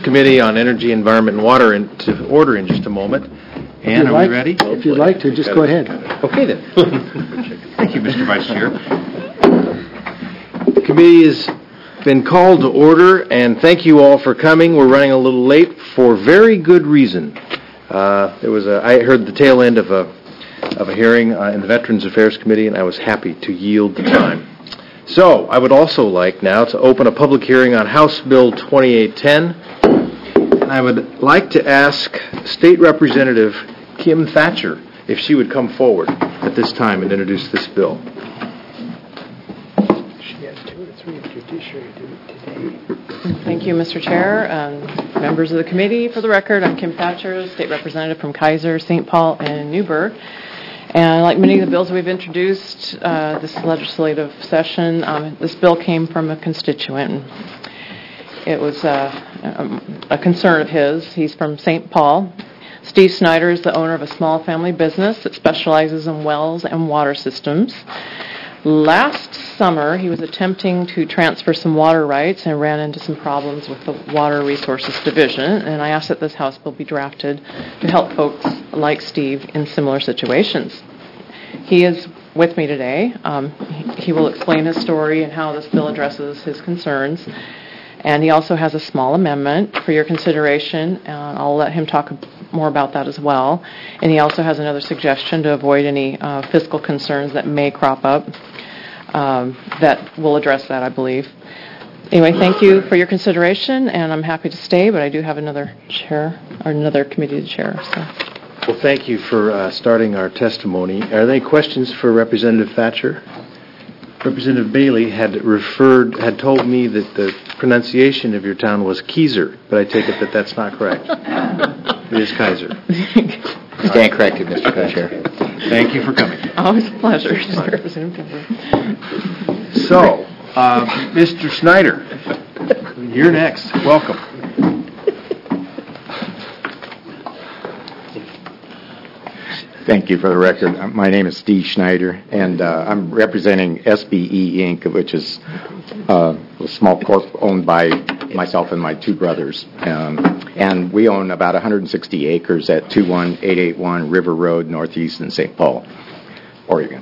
Committee on Energy, Environment, and Water into order in just a moment. Ann, are we ready? If you'd like to, just go ahead. Okay, then. Thank you, Mr. Vice Chair. The committee has been called to order, and thank you all for coming. We're running a little late for very good reason. I heard the tail end of a hearing in the Veterans Affairs Committee, and I was happy to yield the time. So, I would also like now to open a public hearing on House Bill 2810, and I would like to ask State Representative Kim Thatcher if she would come forward at this time and introduce this bill. She has 2 or 3 of judiciary today. Thank you, Mr. Chair. Members of the committee, for the record, I'm Kim Thatcher, State Representative from Kaiser, St. Paul, and Newburgh. And like many of the bills we've introduced this legislative session, this bill came from a constituent. It was a concern of his. He's from St. Paul. Steve Snyder is the owner of a small family business that specializes in wells and water systems. Last summer, he was attempting to transfer some water rights and ran into some problems with the Water Resources Division, and I asked that this House bill be drafted to help folks like Steve in similar situations. He is with me today. He will explain his story and how this bill addresses his concerns, and he also has a small amendment for your consideration. I'll let him talk more about that as well. And he also has another suggestion to avoid any fiscal concerns that may crop up that will address that, I believe. Anyway, thank you for your consideration, and I'm happy to stay, but I do have another committee to chair. So. Well, thank you for starting our testimony. Are there any questions for Representative Thatcher? Representative Bailey had told me that the pronunciation of your town was Keizer, but I take it that that's not correct. It is Kaiser. Stand corrected, Mr. Co-Chair. Thank you for coming. Always a pleasure. So, Mr. Snyder, you're next. Welcome. Thank you. For the record, my name is Steve Schneider, and I'm representing SBE Inc., which is a small corp owned by myself and my 2 brothers. And we own about 160 acres at 21881 River Road, Northeast in St. Paul, Oregon.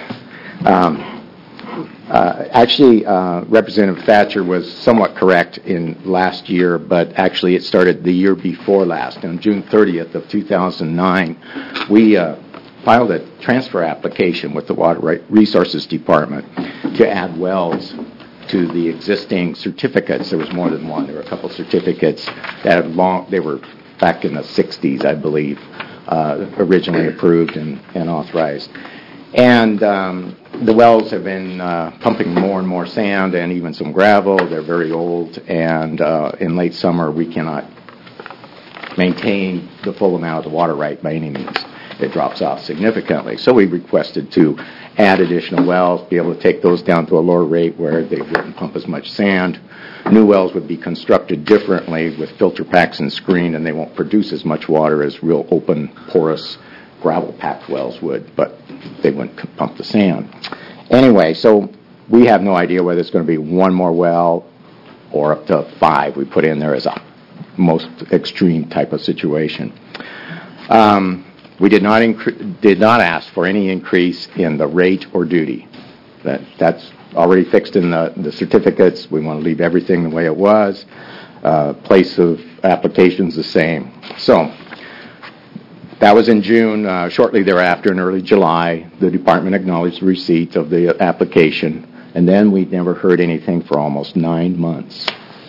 Actually, Representative Thatcher was somewhat correct in last year, but actually it started the year before last. On June 30th of 2009, we filed a transfer application with the Water Resources Department to add wells to the existing certificates. There was more than one. There were a couple certificates that they were back in the 60s, I believe, originally approved and authorized. And the wells have been pumping more and more sand and even some gravel. They're very old, and in late summer we cannot maintain the full amount of the water right by any means. It drops off significantly. So we requested to add additional wells, be able to take those down to a lower rate where they wouldn't pump as much sand. New wells would be constructed differently with filter packs and screened, and they won't produce as much water as real open, porous, gravel-packed wells would, but they wouldn't pump the sand. Anyway, so we have no idea whether it's going to be one more well or up to 5 we put in there as a most extreme type of situation. We did not ask for any increase in the rate or duty. That's already fixed in the certificates. We want to leave everything the way it was. Place of applications the same. So that was in June. Shortly thereafter, in early July, the department acknowledged the receipt of the application, and then we never heard anything for almost 9 months.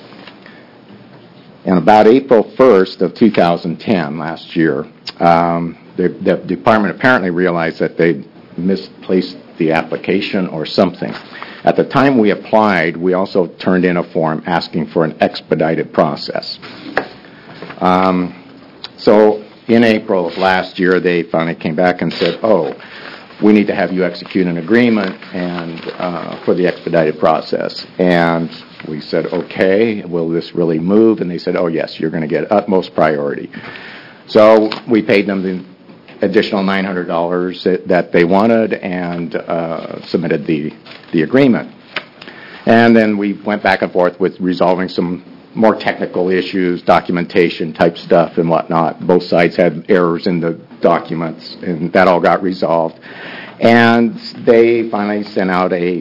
And about April 1st of 2010, last year, the department apparently realized that they misplaced the application or something. At the time we applied, we also turned in a form asking for an expedited process. So in April of last year, they finally came back and said, we need to have you execute an agreement and for the expedited process. And we said, okay, will this really move? And they said, yes, you're going to get utmost priority. So we paid them the additional $900 that they wanted and submitted the agreement. And then we went back and forth with resolving some more technical issues, documentation type stuff and whatnot. Both sides had errors in the documents, and that all got resolved. And they finally sent out a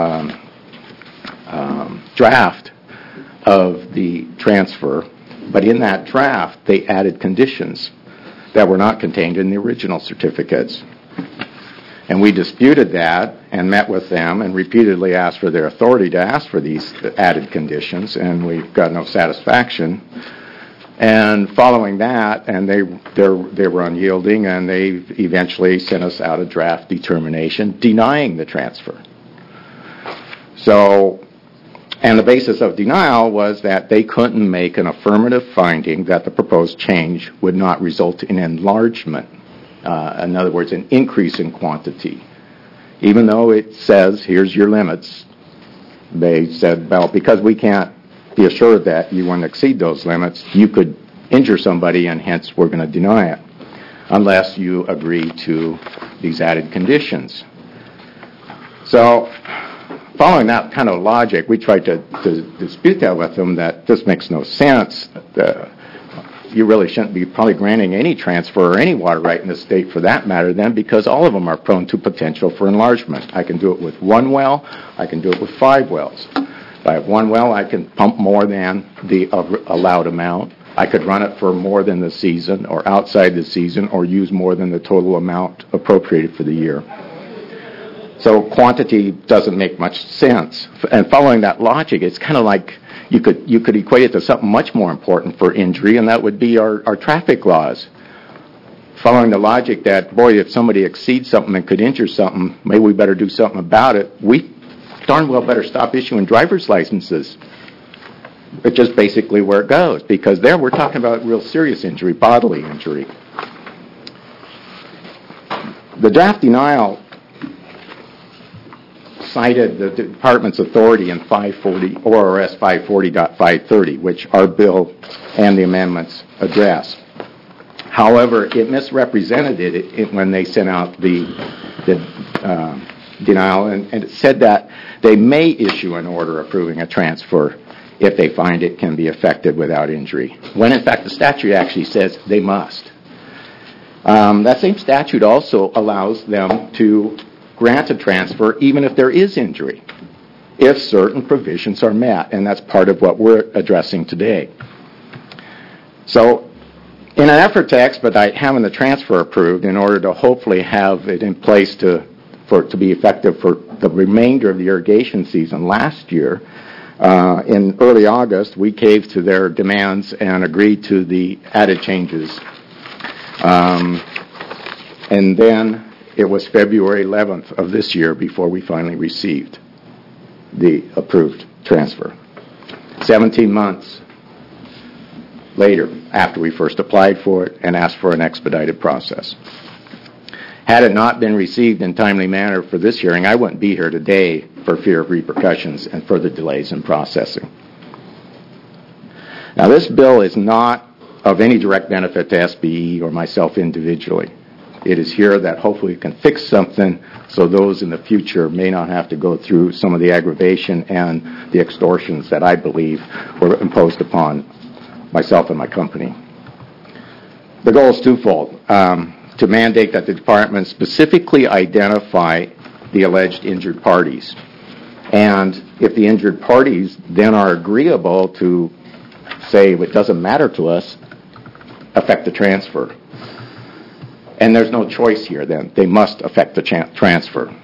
draft of the transfer, but in that draft, they added conditions that were not contained in the original certificates. And we disputed that and met with them and repeatedly asked for their authority to ask for these added conditions, and we got no satisfaction. And following that, and they were unyielding, and they eventually sent us out a draft determination denying the transfer. So, and the basis of denial was that they couldn't make an affirmative finding that the proposed change would not result in enlargement. In other words, an increase in quantity. Even though it says, here's your limits, they said, well, because we can't be assured that you won't exceed those limits, you could injure somebody, and hence we're going to deny it, unless you agree to these added conditions. So, following that kind of logic, we tried to dispute that with them, that this makes no sense. You really shouldn't be probably granting any transfer or any water right in the state for that matter then, because all of them are prone to potential for enlargement. I can do it with one well. I can do it with 5 wells. If I have one well, I can pump more than the allowed amount. I could run it for more than the season or outside the season, or use more than the total amount appropriated for the year. So quantity doesn't make much sense. And following that logic, it's kind of like you could equate it to something much more important for injury, and that would be our traffic laws. Following the logic that, boy, if somebody exceeds something and could injure something, maybe we better do something about it. We darn well better stop issuing driver's licenses. It's just basically where it goes, because there we're talking about real serious injury, bodily injury. The draft denial cited the department's authority in 540 ORS 540.530, which our bill and the amendments address. However, it misrepresented it when they sent out the denial, and it said that they may issue an order approving a transfer if they find it can be effected without injury, when in fact the statute actually says they must. That same statute also allows them to grant a transfer even if there is injury, if certain provisions are met, and that's part of what we're addressing today. So, in an effort to expedite having the transfer approved in order to hopefully have it in place for it to be effective for the remainder of the irrigation season last year, in early August, we caved to their demands and agreed to the added changes. And then it was February 11th of this year before we finally received the approved transfer. 17 months later, after we first applied for it and asked for an expedited process. Had it not been received in timely manner for this hearing, I wouldn't be here today for fear of repercussions and further delays in processing. Now, this bill is not of any direct benefit to SBE or myself individually. It is here that hopefully we can fix something so those in the future may not have to go through some of the aggravation and the extortions that I believe were imposed upon myself and my company. The goal is twofold. To mandate that the department specifically identify the alleged injured parties. And if the injured parties then are agreeable to say it doesn't matter to us, affect the transfer. And there's no choice here then. They must affect the transfer.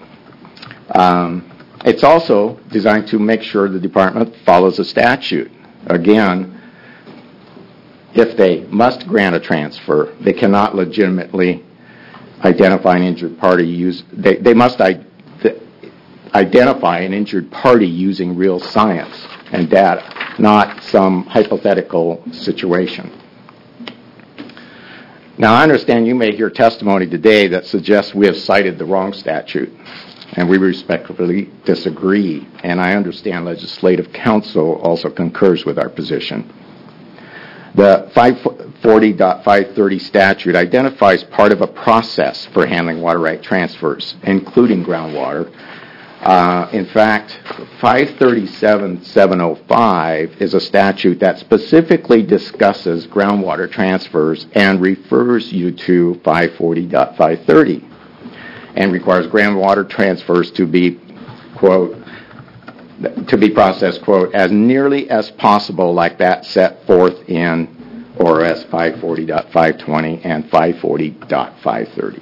It's also designed to make sure the department follows the statute. Again, if they must grant a transfer, they cannot legitimately identify an injured party. They must identify an injured party using real science and data, not some hypothetical situation. Now, I understand you may hear testimony today that suggests we have cited the wrong statute, and we respectfully disagree, and I understand legislative counsel also concurs with our position. The 540.530 statute identifies part of a process for handling water right transfers, including groundwater, In fact, 537-705 is a statute that specifically discusses groundwater transfers and refers you to 540.530 and requires groundwater transfers to be, quote, to be processed, quote, as nearly as possible like that set forth in ORS 540.520 and 540.530.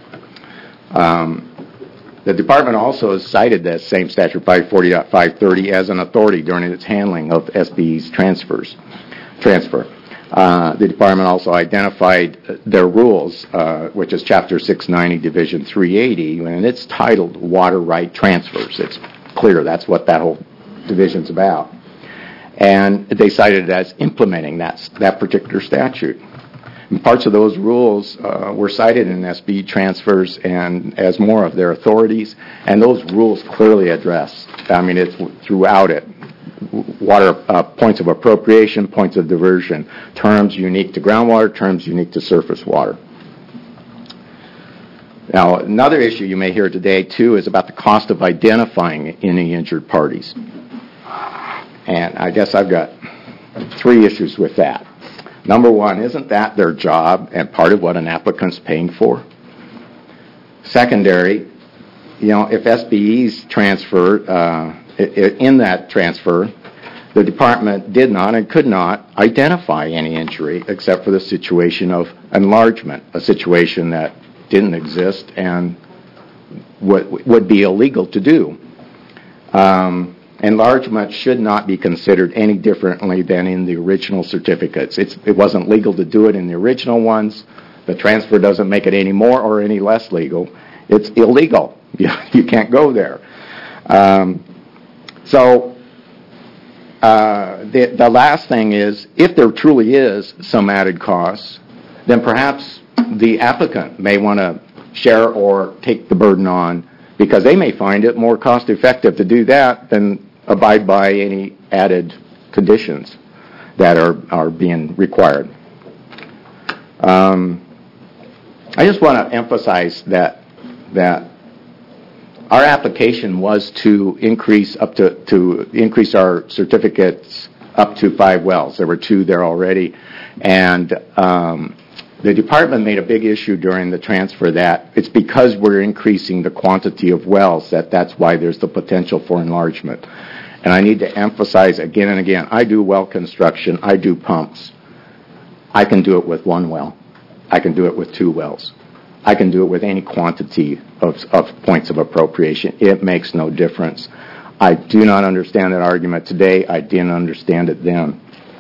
The department also has cited that same statute 540.530 as an authority during its handling of SBE's transfer. The department also identified their rules, which is Chapter 690, Division 380, and it's titled Water Right Transfers. It's clear that's what that whole division's about. And they cited it as implementing that particular statute. And parts of those rules were cited in SBE transfers and as more of their authorities, and those rules clearly address, I mean, it's throughout it, water points of appropriation, points of diversion, terms unique to groundwater, terms unique to surface water. Now, another issue you may hear today, too, is about the cost of identifying any injured parties. And I guess I've got 3 issues with that. Number one, isn't that their job and part of what an applicant's paying for? Secondary, if SBE's transfer, in that transfer, the department did not and could not identify any injury except for the situation of enlargement, a situation that didn't exist and would be illegal to do. Enlargement should not be considered any differently than in the original certificates. It wasn't legal to do it in the original ones. The transfer doesn't make it any more or any less legal. It's illegal. You can't go there. The last thing is, if there truly is some added cost, then perhaps the applicant may want to share or take the burden on, because they may find it more cost effective to do that than abide by any added conditions that are being required. I just want to emphasize that our application was to increase increase our certificates up to 5 wells. There were 2 there already, and the department made a big issue during the transfer that it's because we're increasing the quantity of wells that's why there's the potential for enlargement. And I need to emphasize again and again, I do well construction, I do pumps. I can do it with 1 well. I can do it with 2 wells. I can do it with any quantity of points of appropriation. It makes no difference. I do not understand that argument today. I didn't understand it then.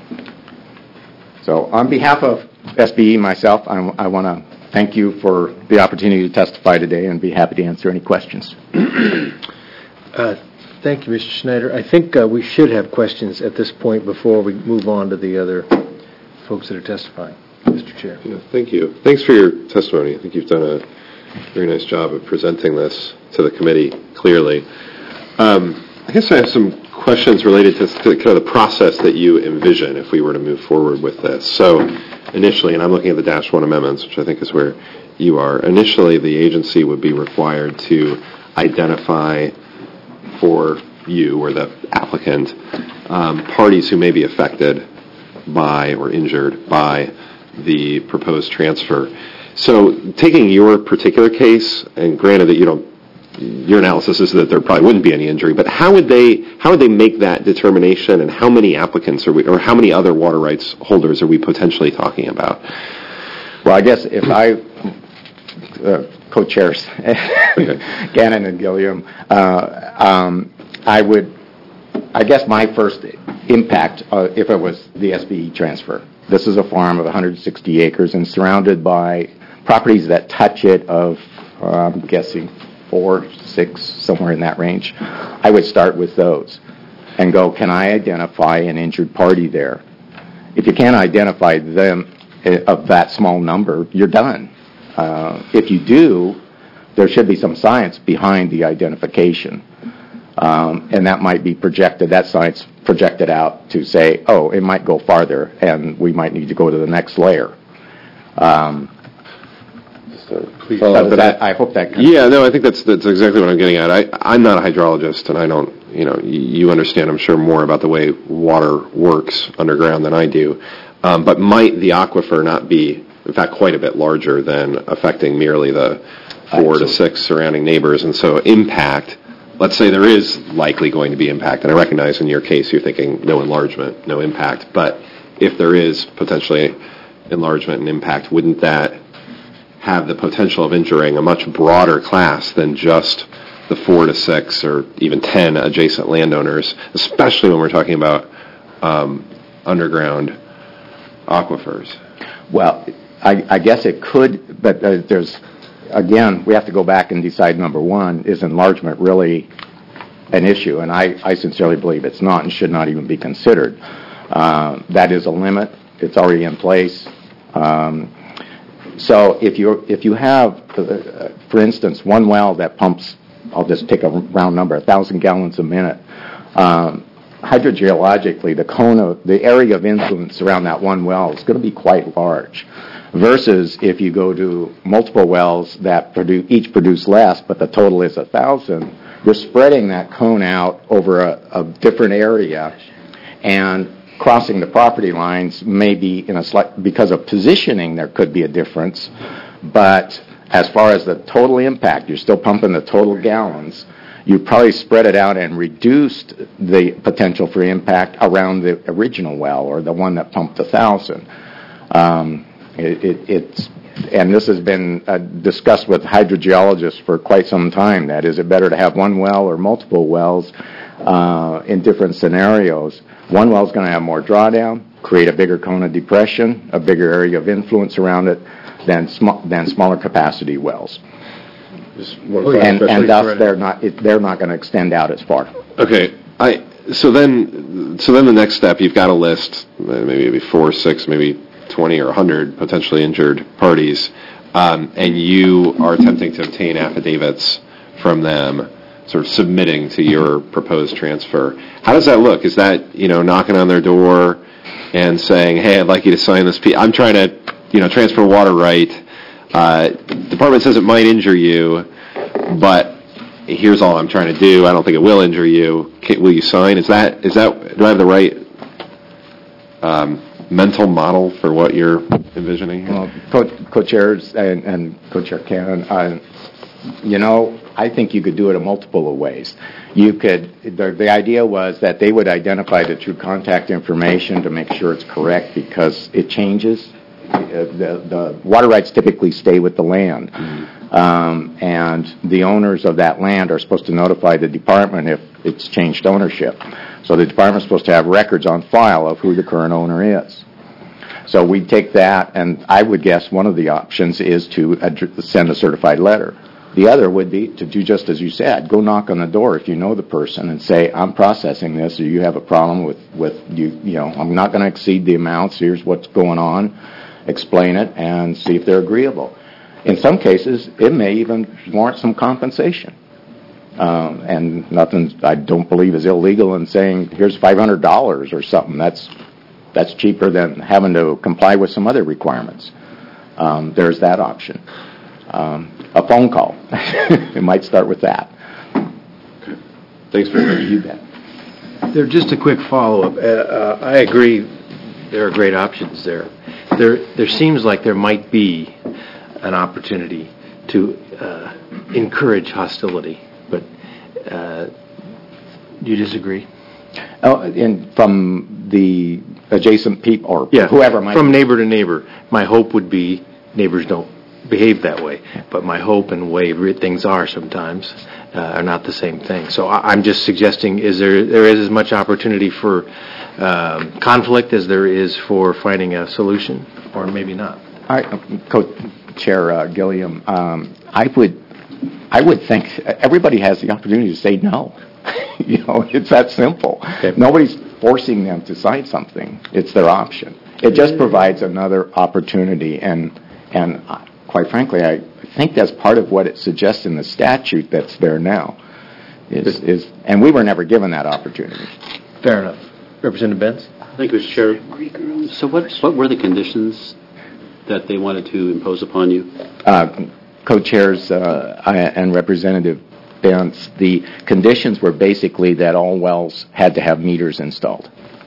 So on behalf of SBE, myself, I want to thank you for the opportunity to testify today and be happy to answer any questions. Thank you, Mr. Schneider. I think we should have questions at this point before we move on to the other folks that are testifying. Mr. Chair. Yeah, thank you. Thanks for your testimony. I think you've done a very nice job of presenting this to the committee clearly. I guess I have some questions related to kind of the process that you envision if we were to move forward with this. So initially, and I'm looking at the -1 amendments, which I think is where you are, initially the agency would be required to identify for you or the applicant parties who may be affected by or injured by the proposed transfer. So taking your particular case, and granted that your analysis is that there probably wouldn't be any injury, but how would they make that determination, and how many applicants are we, or how many other water rights holders are we potentially talking about? Well, I guess if I co-chairs Gannon and Gilliam, I guess my first impact, if it was the SBE transfer. This is a farm of 160 acres and surrounded by properties that touch it of, I'm guessing, 4, 6, somewhere in that range. I would start with those and go, can I identify an injured party there? If you can't identify them of that small number, you're done. If you do, there should be some science behind the identification. And that might be projected, that science projected out to say, oh, it might go farther and we might need to go to the next layer. to Please. follow up. But I hope that comes. yeah, no, I think that's exactly what I'm getting at. I'm not a hydrologist, and I don't, you understand, I'm sure, more about the way water works underground than I do. But might the aquifer not be, in fact, quite a bit larger than affecting merely the 4 to 6 surrounding neighbors? And so impact, let's say there is likely going to be impact, and I recognize in your case you're thinking no enlargement, no impact, but if there is potentially enlargement and impact, wouldn't that have the potential of injuring a much broader class than just the 4 to 6 or even 10 adjacent landowners, especially when we're talking about underground aquifers? Well, I guess it could, but there's, again, we have to go back and decide, number one, is enlargement really an issue? And I sincerely believe it's not and should not even be considered. That is a limit. It's already in place. So if you have, for instance, one well that pumps, I'll just take a round number, 1,000 gallons a minute, hydrogeologically, the area of influence around that one well is going to be quite large, versus if you go to multiple wells that each produce less, but the total is 1,000, you're spreading that cone out over a different area, and crossing the property lines may be because of positioning there could be a difference, but as far as the total impact, you're still pumping the total gallons. You probably spread it out and reduced the potential for impact around the original well or the one that pumped 1,000. And this has been discussed with hydrogeologists for quite some time. That is it better to have one well or multiple wells in different scenarios? One well is going to have more drawdown, create a bigger cone of depression, a bigger area of influence around it than smaller capacity wells. And thus they're not going to extend out as far. Okay. So then the next step, you've got a list, maybe 4, 6, maybe 20 or 100 potentially injured parties, and you are attempting to obtain affidavits from them, sort of submitting to your proposed transfer. How does that look? Is that, knocking on their door and saying, hey, I'd like you to sign this piece. I'm trying to, transfer water right. Department says it might injure you, but here's all I'm trying to do. I don't think it will injure you. Will you sign? Is that do I have the right mental model for what you're envisioning? Well, co-chairs and co-chair Cannon, I think you could do it in multiple of ways. You could. The idea was that they would identify the true contact information to make sure it's correct because it changes. The water rights typically stay with the land, and the owners of that land are supposed to notify the department if it's changed ownership. So the department's supposed to have records on file of who the current owner is. So we take that, and I would guess one of the options is to send a certified letter. The other would be to do just as you said, go knock on the door if you know the person and say, I'm processing this, or you have a problem with I'm not going to exceed the amounts, here's what's going on, explain it, and see if they're agreeable. In some cases, it may even warrant some compensation. And nothing I don't believe is illegal in saying, here's $500 or something. That's cheaper than having to comply with some other requirements. There's that option. A phone call. It might start with that. Okay. Thanks very much. You bet. There, just a quick follow-up. I agree there are great options there. There seems like there might be an opportunity to encourage hostility, but do you disagree? And from the adjacent people or Yeah, whoever might from neighbor to neighbor. My hope would be neighbors don't behave that way, but my hope and way things are sometimes are not the same thing. So I'm just suggesting there is as much opportunity for conflict as there is for finding a solution, or maybe not. Co-Chair Gilliam, I would think everybody has the opportunity to say no. It's that simple. Okay. Nobody's forcing them to sign something. It's their option. It just provides another opportunity, and quite frankly, I think that's part of what it suggests in the statute that's there now. And we were never given that opportunity. Fair enough. Representative Benz? Thank you, Mr. Chair. So what were the conditions that they wanted to impose upon you? Co-chairs and Representative Bentz, the conditions were basically that all wells had to have meters installed.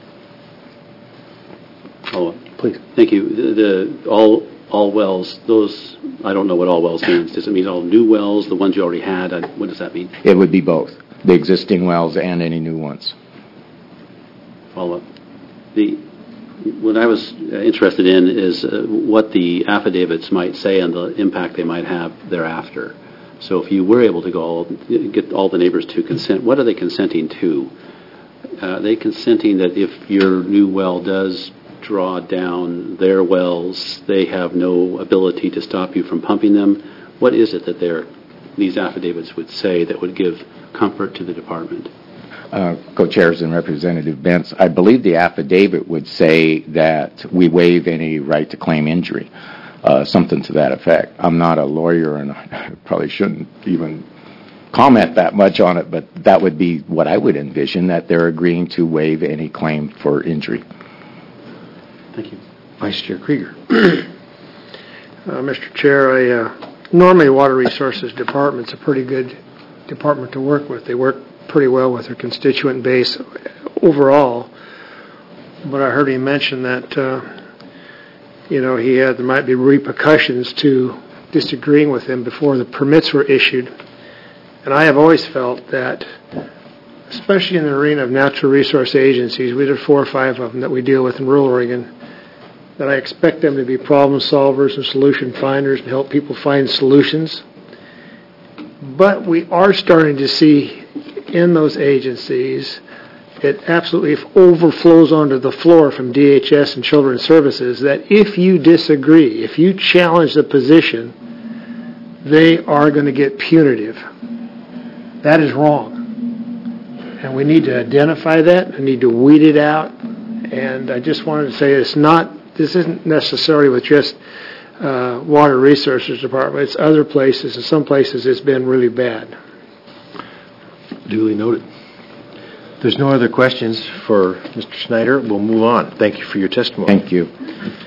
Oh, please. Thank you. All wells, those, I don't know what all wells means. Does it mean all new wells, the ones you already had? What does that mean? It would be both, the existing wells and any new ones. Follow up. What I was interested in is what the affidavits might say and the impact they might have thereafter. So if you were able to get all the neighbors to consent, what are they consenting to? Are they consenting that if your new well does draw down their wells, they have no ability to stop you from pumping them? What is it that these affidavits would say that would give comfort to the department? Co-chairs and Representative Bentz, I believe the affidavit would say that we waive any right to claim injury, something to that effect. I'm not a lawyer, and I probably shouldn't even comment that much on it, but that would be what I would envision, that they're agreeing to waive any claim for injury. Thank you. Vice Chair Krieger. Mr. Chair, normally Water Resources Department's a pretty good department to work with. They work pretty well with their constituent base overall. But I heard him mention that, there might be repercussions to disagreeing with him before the permits were issued. And I have always felt that, especially in the arena of natural resource agencies, we have 4 or 5 of them that we deal with in rural Oregon, that I expect them to be problem solvers and solution finders and help people find solutions. But we are starting to see in those agencies, it absolutely overflows onto the floor from DHS and Children's Services, that if you disagree, if you challenge the position, they are going to get punitive. That is wrong. And we need to identify that. We need to weed it out. And I just wanted to say this isn't necessarily with just Water Resources Department. It's other places, and some places it's been really bad. Duly noted. If there's no other questions for Mr. Snyder, we'll move on. Thank you for your testimony. Thank you.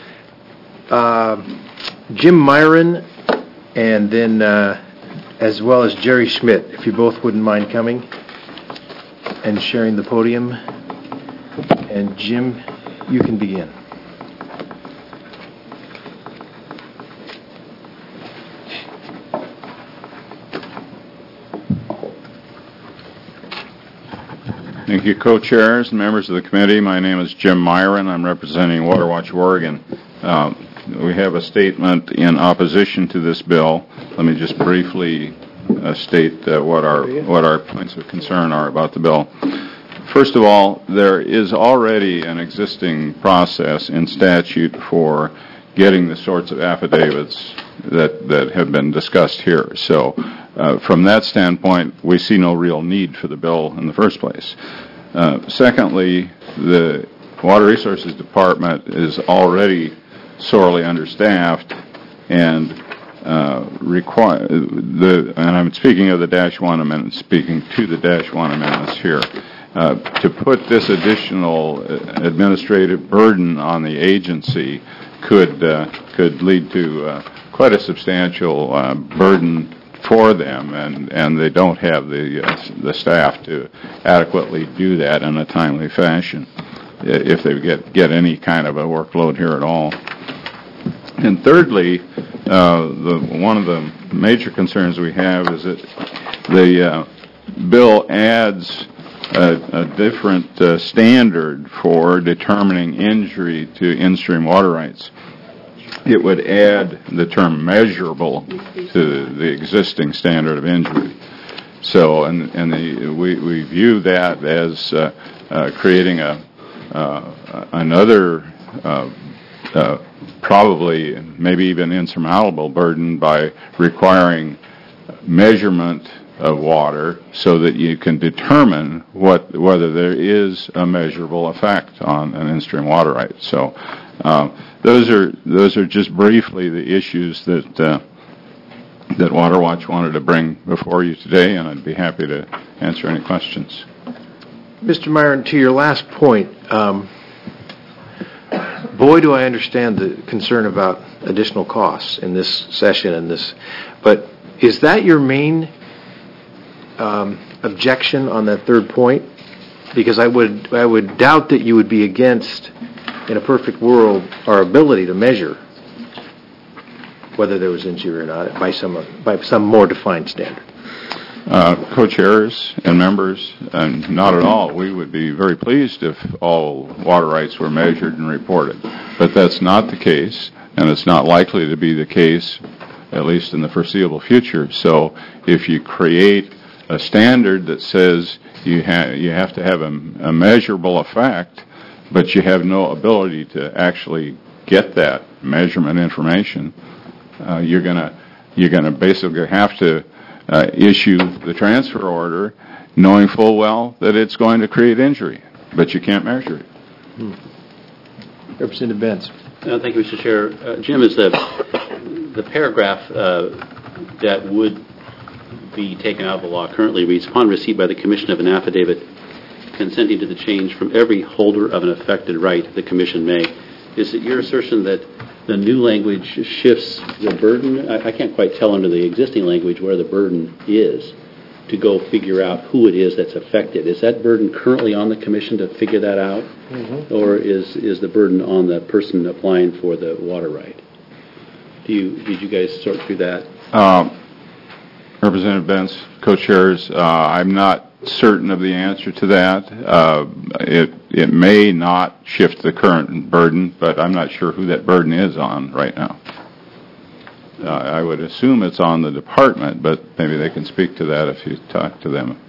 Jim Myron, and then as well as Jerry Schmidt, if you both wouldn't mind coming and sharing the podium. And Jim, you can begin. Thank you, co-chairs and members of the committee. My name is Jim Myron. I'm representing Water Watch Oregon. We have a statement in opposition to this bill. Let me just briefly state what our points of concern are about the bill. First of all, there is already an existing process in statute for getting the sorts of affidavits that have been discussed here. So from that standpoint, we see no real need for the bill in the first place. Secondly, the Water Resources Department is already sorely understaffed, and and I'm speaking of the -1 amendment, speaking to the -1 amendments here. To put this additional administrative burden on the agency could lead to quite a substantial burden for them, and they don't have the staff to adequately do that in a timely fashion if they get any kind of a workload here at all. And thirdly, one of the major concerns we have is that the bill adds a different standard for determining injury to in-stream water rights. It would add the term measurable to the existing standard of injury. So, we view that as creating another probably maybe even insurmountable burden by requiring measurement of water so that you can determine whether there is a measurable effect on an in-stream water right. So those are just briefly the issues that Water Watch wanted to bring before you today, and I'd be happy to answer any questions. Mr. Myron, to your last point, boy, do I understand the concern about additional costs in this session but is that your main objection on that third point? Because I would doubt that you would be against, in a perfect world, our ability to measure whether there was injury or not by some more defined standard. Co-chairs and members, and not at all. We would be very pleased if all water rights were measured and reported. But that's not the case, and it's not likely to be the case, at least in the foreseeable future. So if you create a standard that says you have to have a measurable effect, but you have no ability to actually get that measurement information, you're gonna basically have to issue the transfer order knowing full well that it's going to create injury, but you can't measure it. Representative Benz. Thank you, Mr. Chair. Jim, is the paragraph that would be taken out of the law currently reads, upon receipt by the Commission of an affidavit consenting to the change from every holder of an affected right, the Commission may. Is it your assertion that the new language shifts the burden? I can't quite tell under the existing language where the burden is to go figure out who it is that's affected. Is that burden currently on the Commission to figure that out? Mm-hmm. Or is the burden on the person applying for the water right? Did you guys sort through that? Representative Benz, co-chairs, I'm not certain of the answer to that. It may not shift the current burden, but I'm not sure who that burden is on right now. I would assume it's on the department, but maybe they can speak to that if you talk to them.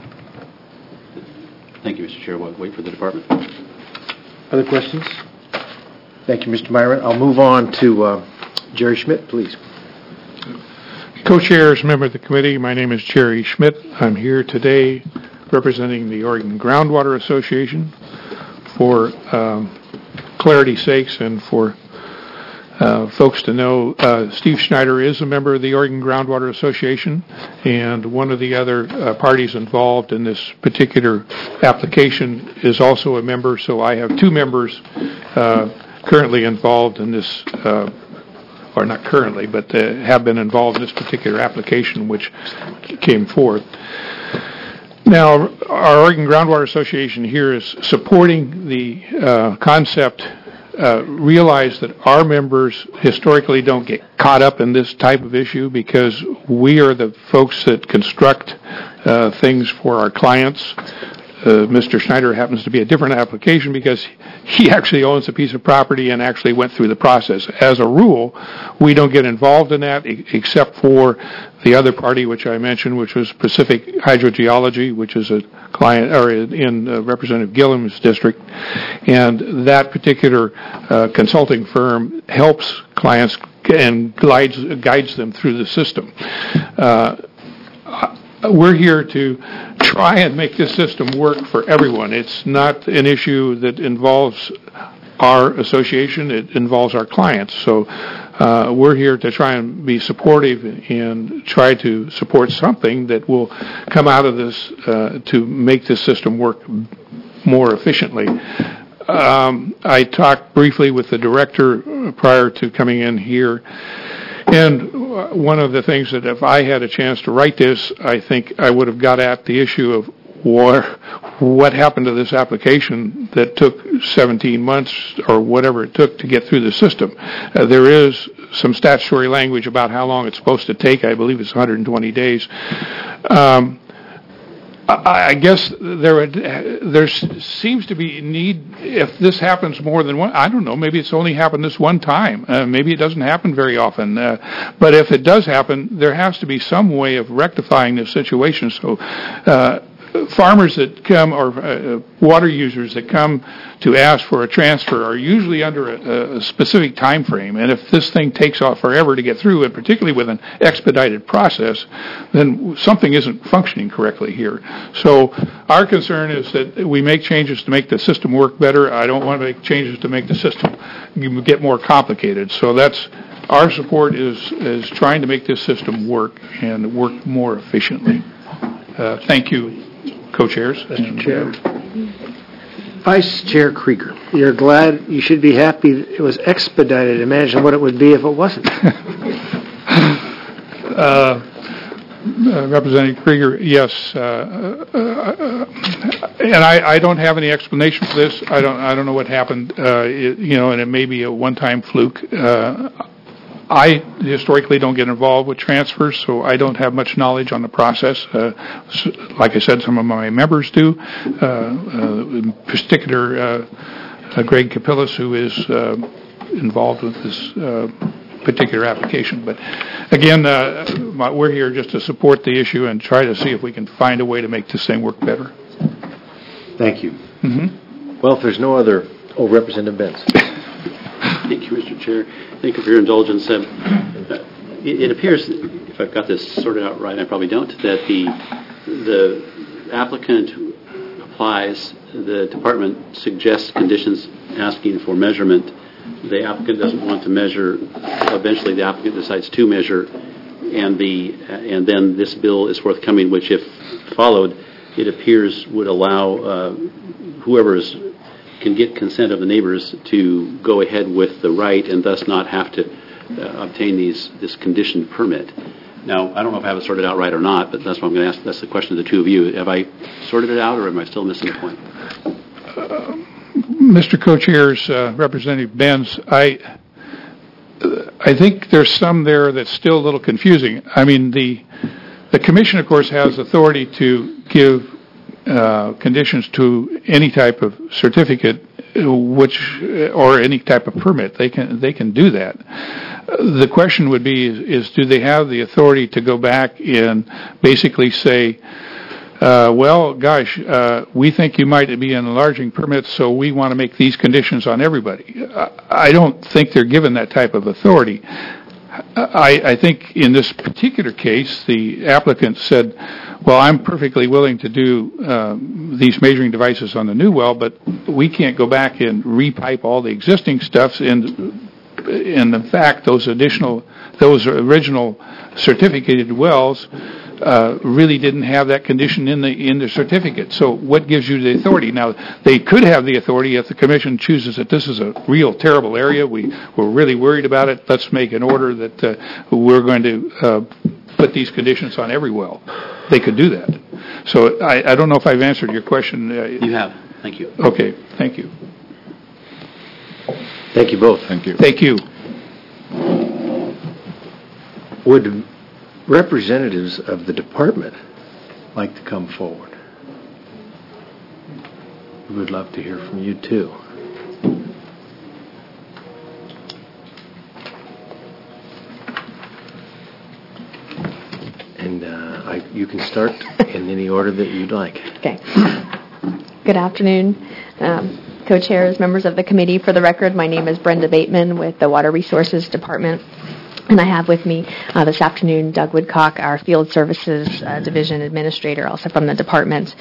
Thank you, Mr. Chair. We'll wait for the department. Other questions? Thank you, Mr. Myron. I'll move on to Jerry Schmidt, please. Co-chairs, member of the committee, my name is Jerry Schmidt. I'm here today representing the Oregon Groundwater Association. For clarity's sakes and for folks to know, Steve Schneider is a member of the Oregon Groundwater Association, and one of the other parties involved in this particular application is also a member, so I have two members currently involved in this or not currently, but have been involved in this particular application which came forth. Now, our Oregon Groundwater Association here is supporting the concept, realize that our members historically don't get caught up in this type of issue because we are the folks that construct things for our clients. Mr. Schneider happens to be a different application because he actually owns a piece of property and actually went through the process. As a rule, we don't get involved in that except for the other party which I mentioned, which was Pacific Hydrogeology, which is a client or in Representative Gillum's district. And that particular consulting firm helps clients and guides them through the system. We're here to try and make this system work for everyone. It's not an issue that involves our association. It involves our clients. So we're here to try and be supportive and try to support something that will come out of this to make this system work more efficiently. I talked briefly with the director prior to coming in here. And one of the things that if I had a chance to write this, I think I would have got at the issue of what happened to this application that took 17 months or whatever it took to get through the system. There is some statutory language about how long it's supposed to take. I believe it's 120 days. I guess there seems to be need, if this happens more than one, I don't know, maybe it's only happened this one time. Maybe it doesn't happen very often. But if it does happen, there has to be some way of rectifying this situation. So farmers that come or water users that come to ask for a transfer are usually under a specific time frame. And if this thing takes off forever to get through, and particularly with an expedited process, then something isn't functioning correctly here. So our concern is that we make changes to make the system work better. I don't want to make changes to make the system get more complicated. So that's our support is trying to make this system work and work more efficiently. Thank you, co-chairs. Mr. Chair. Vice Chair Krieger. You're glad, you should be happy it was expedited. Imagine what it would be if it wasn't. Representative Krieger, yes, and I don't have any explanation for this. I don't know what happened, and it may be a one-time fluke. I historically don't get involved with transfers, so I don't have much knowledge on the process. Like I said, some of my members do. In particular, Greg Capillas, who is involved with this particular application. But again, we're here just to support the issue and try to see if we can find a way to make this thing work better. Thank you. Mm-hmm. Well, if there's no other... Oh, Representative Benz. Thank you, Mr. Chair. Thank you for your indulgence. It appears, if I've got this sorted out right, I probably don't, that the applicant applies, the department suggests conditions asking for measurement. The applicant doesn't want to measure. Eventually, the applicant decides to measure, and then this bill is forthcoming, which, if followed, it appears would allow whoever can get consent of the neighbors to go ahead with the right and thus not have to obtain this conditioned permit. Now, I don't know if I have it sorted out right or not, but that's what I'm going to ask. That's the question of the two of you. Have I sorted it out, or am I still missing the point? Mr. Co-Chairs, Representative Benz, I think there's some there that's still a little confusing. I mean, the Commission, of course, has authority to give conditions to any type of certificate, or any type of permit. They can do that. The question would be: is do they have the authority to go back and basically say, well, gosh, we think you might be enlarging permits, so we want to make these conditions on everybody? I don't think they're given that type of authority. I think in this particular case, the applicant said, well, I'm perfectly willing to do these measuring devices on the new well, but we can't go back and repipe all the existing stuff. And in fact, those original certificated wells really didn't have that condition in the certificate. So what gives you the authority? Now, they could have the authority if the Commission chooses that this is a real terrible area. We're really worried about it. Let's make an order that we're going to put these conditions on every well. They could do that. So I don't know if I've answered your question. You have. Thank you. Okay. Thank you. Thank you both. Thank you. Thank you. Would representatives of the department like to come forward? We would love to hear from you, too. And you can start in any order that you'd like. Okay. Good afternoon, co-chairs, members of the committee. For the record, my name is Brenda Bateman with the Water Resources Department. And I have with me this afternoon Doug Woodcock, our Field Services Division Administrator, also from the department.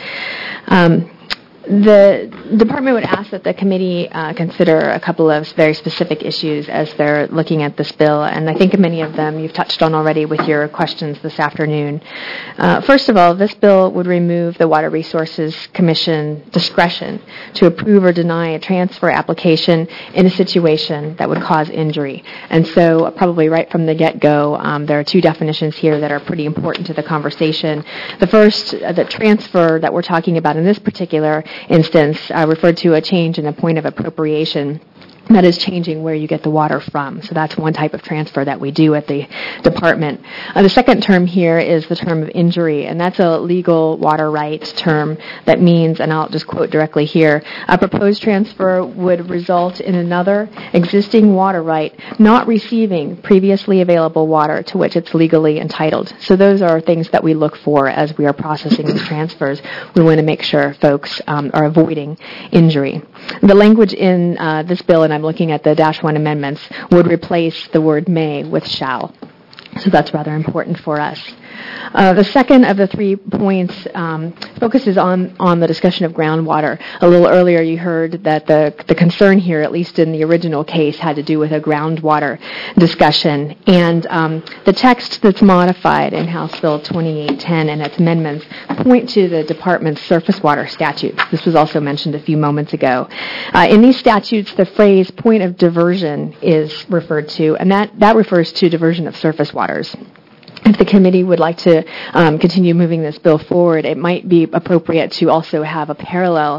The department would ask that the committee consider a couple of very specific issues as they're looking at this bill, and I think many of them you've touched on already with your questions this afternoon. First of all, this bill would remove the Water Resources Commission discretion to approve or deny a transfer application in a situation that would cause injury. And so probably right from the get-go, there are two definitions here that are pretty important to the conversation. The first, the transfer that we're talking about in this particular instance, referred to a change in a point of appropriation. That is changing where you get the water from. So that's one type of transfer that we do at the department. The second term here is the term of injury, and that's a legal water rights term that means, and I'll just quote directly here, a proposed transfer would result in another existing water right not receiving previously available water to which it's legally entitled. So those are things that we look for as we are processing these transfers. We want to make sure folks are avoiding injury. The language in this bill, and I'm looking at the -1 amendments, would replace the word may with shall. So that's rather important for us. The second of the 3 points focuses on the discussion of groundwater. A little earlier you heard that the concern here, at least in the original case, had to do with a groundwater discussion. And the text that's modified in House Bill 2810 and its amendments point to the Department's surface water statutes. This was also mentioned a few moments ago. In these statutes, the phrase point of diversion is referred to, and that refers to diversion of surface waters. If the committee would like to continue moving this bill forward, it might be appropriate to also have a parallel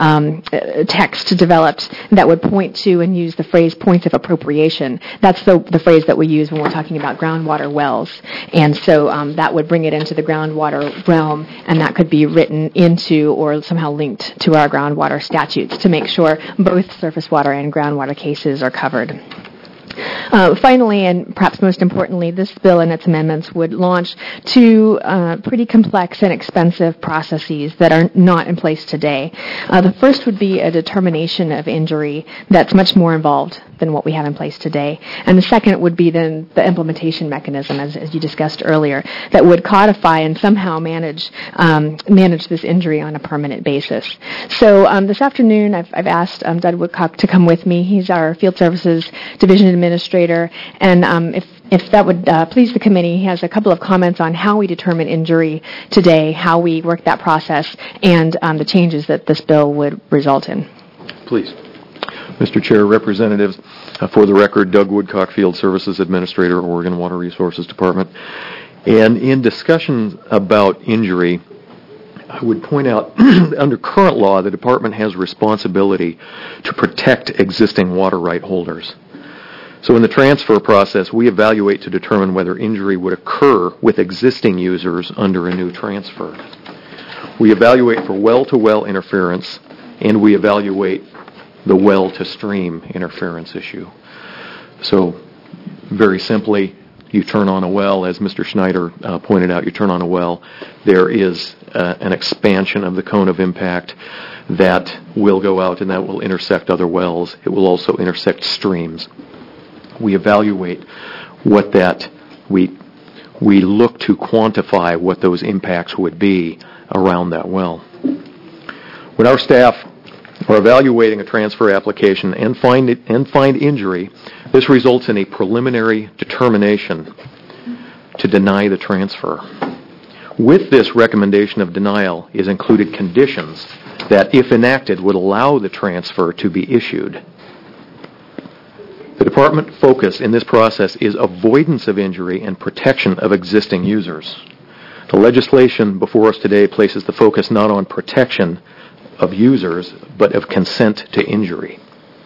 text developed that would point to and use the phrase points of appropriation. That's the phrase that we use when we're talking about groundwater wells. And so that would bring it into the groundwater realm, and that could be written into or somehow linked to our groundwater statutes to make sure both surface water and groundwater cases are covered. Finally, and perhaps most importantly, this bill and its amendments would launch two pretty complex and expensive processes that are not in place today. The first would be a determination of injury that's much more involved than what we have in place today. And the second would be then the implementation mechanism, as you discussed earlier, that would codify and somehow manage this injury on a permanent basis. So this afternoon, I've asked Doug Woodcock to come with me. He's our Field Services Division Administrator, and if that would please the committee, he has a couple of comments on how we determine injury today, how we work that process, and the changes that this bill would result in. Please. Mr. Chair, Representatives, for the record, Doug Woodcock, Field Services Administrator, Oregon Water Resources Department. And in discussions about injury, I would point out, under current law, the Department has responsibility to protect existing water right holders. So in the transfer process, we evaluate to determine whether injury would occur with existing users under a new transfer. We evaluate for well-to-well interference, and we evaluate the well-to-stream interference issue. So very simply, you turn on a well, as Mr. Schneider pointed out, you turn on a well, there is an expansion of the cone of impact that will go out and that will intersect other wells. It will also intersect streams. We evaluate what that, we look to quantify what those impacts would be around that well. When our staff are evaluating a transfer application and find injury, this results in a preliminary determination to deny the transfer. With this recommendation of denial is included conditions that, if enacted, would allow the transfer to be issued. The Department focus in this process is avoidance of injury and protection of existing users. The legislation before us today places the focus not on protection of users, but of consent to injury.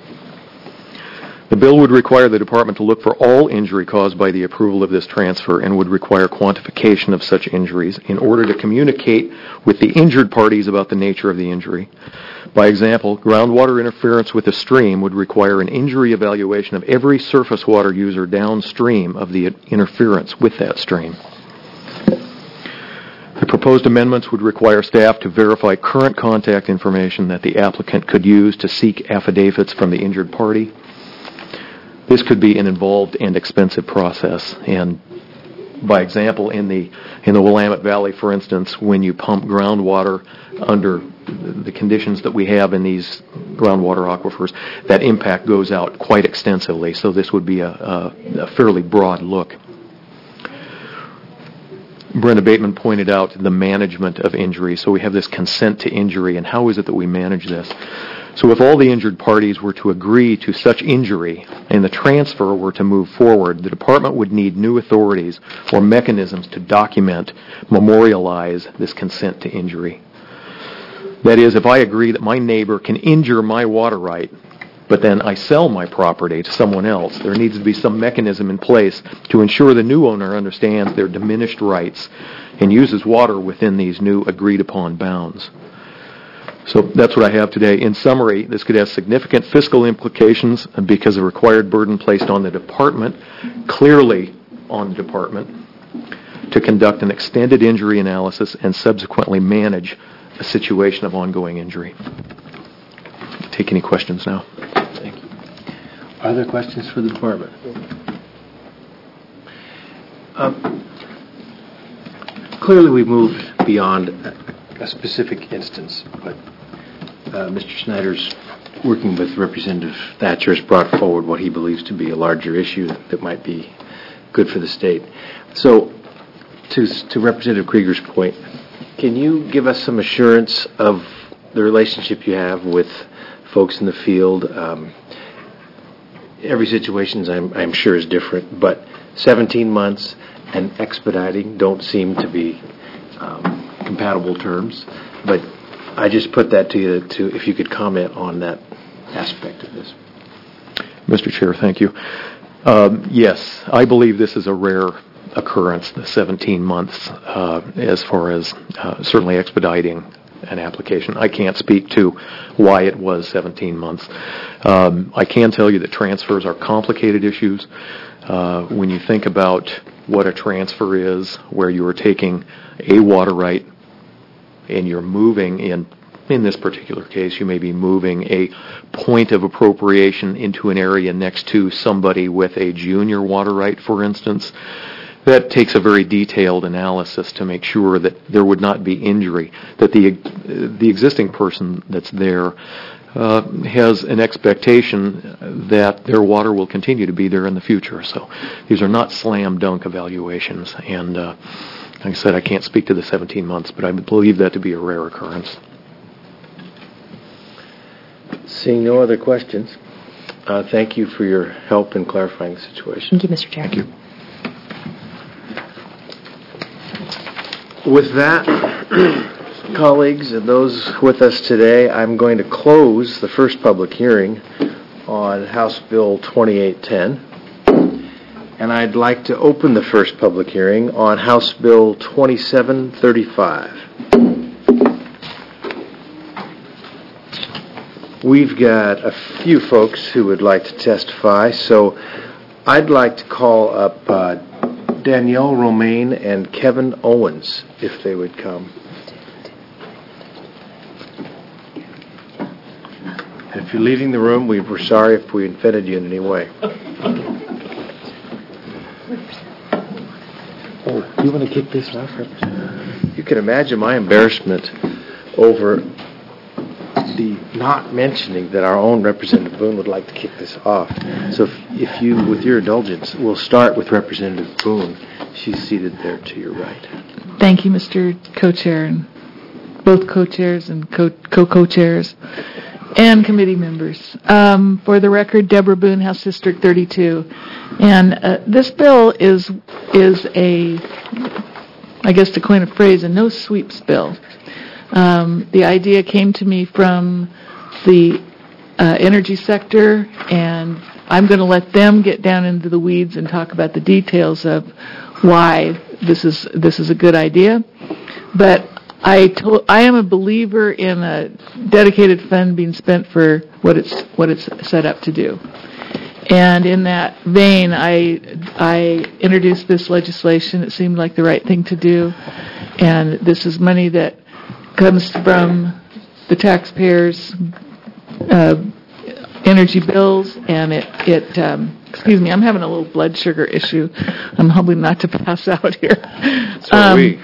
The bill would require the Department to look for all injury caused by the approval of this transfer and would require quantification of such injuries in order to communicate with the injured parties about the nature of the injury. By example, groundwater interference with a stream would require an injury evaluation of every surface water user downstream of the interference with that stream. The proposed amendments would require staff to verify current contact information that the applicant could use to seek affidavits from the injured party. This could be an involved and expensive process. And by example, in the Willamette Valley, for instance, when you pump groundwater under the conditions that we have in these groundwater aquifers, that impact goes out quite extensively. So this would be a fairly broad look. Brenda Bateman pointed out the management of injury. So we have this consent to injury, and how is it that we manage this? So if all the injured parties were to agree to such injury and the transfer were to move forward, the Department would need new authorities or mechanisms to document, memorialize this consent to injury. That is, if I agree that my neighbor can injure my water right, but then I sell my property to someone else, there needs to be some mechanism in place to ensure the new owner understands their diminished rights and uses water within these new agreed-upon bounds. So that's what I have today. In summary, this could have significant fiscal implications because of the required burden placed on the Department, clearly on the Department, to conduct an extended injury analysis and subsequently manage a situation of ongoing injury. Take any questions now. Thank you. Are there questions for the Department? clearly we've moved beyond a specific instance, but Mr. Snyder's working with Representative Thatcher has brought forward what he believes to be a larger issue that might be good for the state. So, to Representative Krieger's point, can you give us some assurance of the relationship you have with folks in the field? Every situation, I'm sure, is different, but 17 months and expediting don't seem to be compatible terms. But I just put that to you, if you could comment on that aspect of this. Mr. Chair, thank you. Yes, I believe this is a rare occurrence, the 17 months, as far as certainly expediting an application. I can't speak to why it was 17 months. I can tell you that transfers are complicated issues. When you think about what a transfer is, where you are taking a water right and you're moving in this particular case, you may be moving a point of appropriation into an area next to somebody with a junior water right, for instance. That takes a very detailed analysis to make sure that there would not be injury, that the existing person that's there has an expectation that their water will continue to be there in the future. So these are not slam dunk evaluations. And like I said, I can't speak to the 17 months, but I believe that to be a rare occurrence. Seeing no other questions, thank you for your help in clarifying the situation. Thank you, Mr. Chair. Thank you. With that, colleagues and those with us today, I'm going to close the first public hearing on House Bill 2810. And I'd like to open the first public hearing on House Bill 2735. We've got a few folks who would like to testify, so I'd like to call up Danielle Romaine and Kevin Owens, if they would come. And if you're leaving the room, we're sorry if we offended you in any way. Oh, do you want to kick this off, Representative? You can imagine my embarrassment over the not mentioning that our own Representative Boone would like to kick this off. So if you, with your indulgence, we'll start with Representative Boone. She's seated there to your right. Thank you, Mr. Co-Chair, and both co-chairs and co-co-chairs, and committee members. For the record, Deborah Boone, House District 32. And this bill is a, I guess to coin a phrase, a no-sweeps bill. The idea came to me from the energy sector, and I'm going to let them get down into the weeds and talk about the details of why this is a good idea. But I am a believer in a dedicated fund being spent for what it's set up to do. And in that vein, I introduced this legislation. It seemed like the right thing to do, and this is money that comes from the taxpayers' energy bills, and it excuse me, I'm having a little blood sugar issue. I'm hoping not to pass out here. So are we.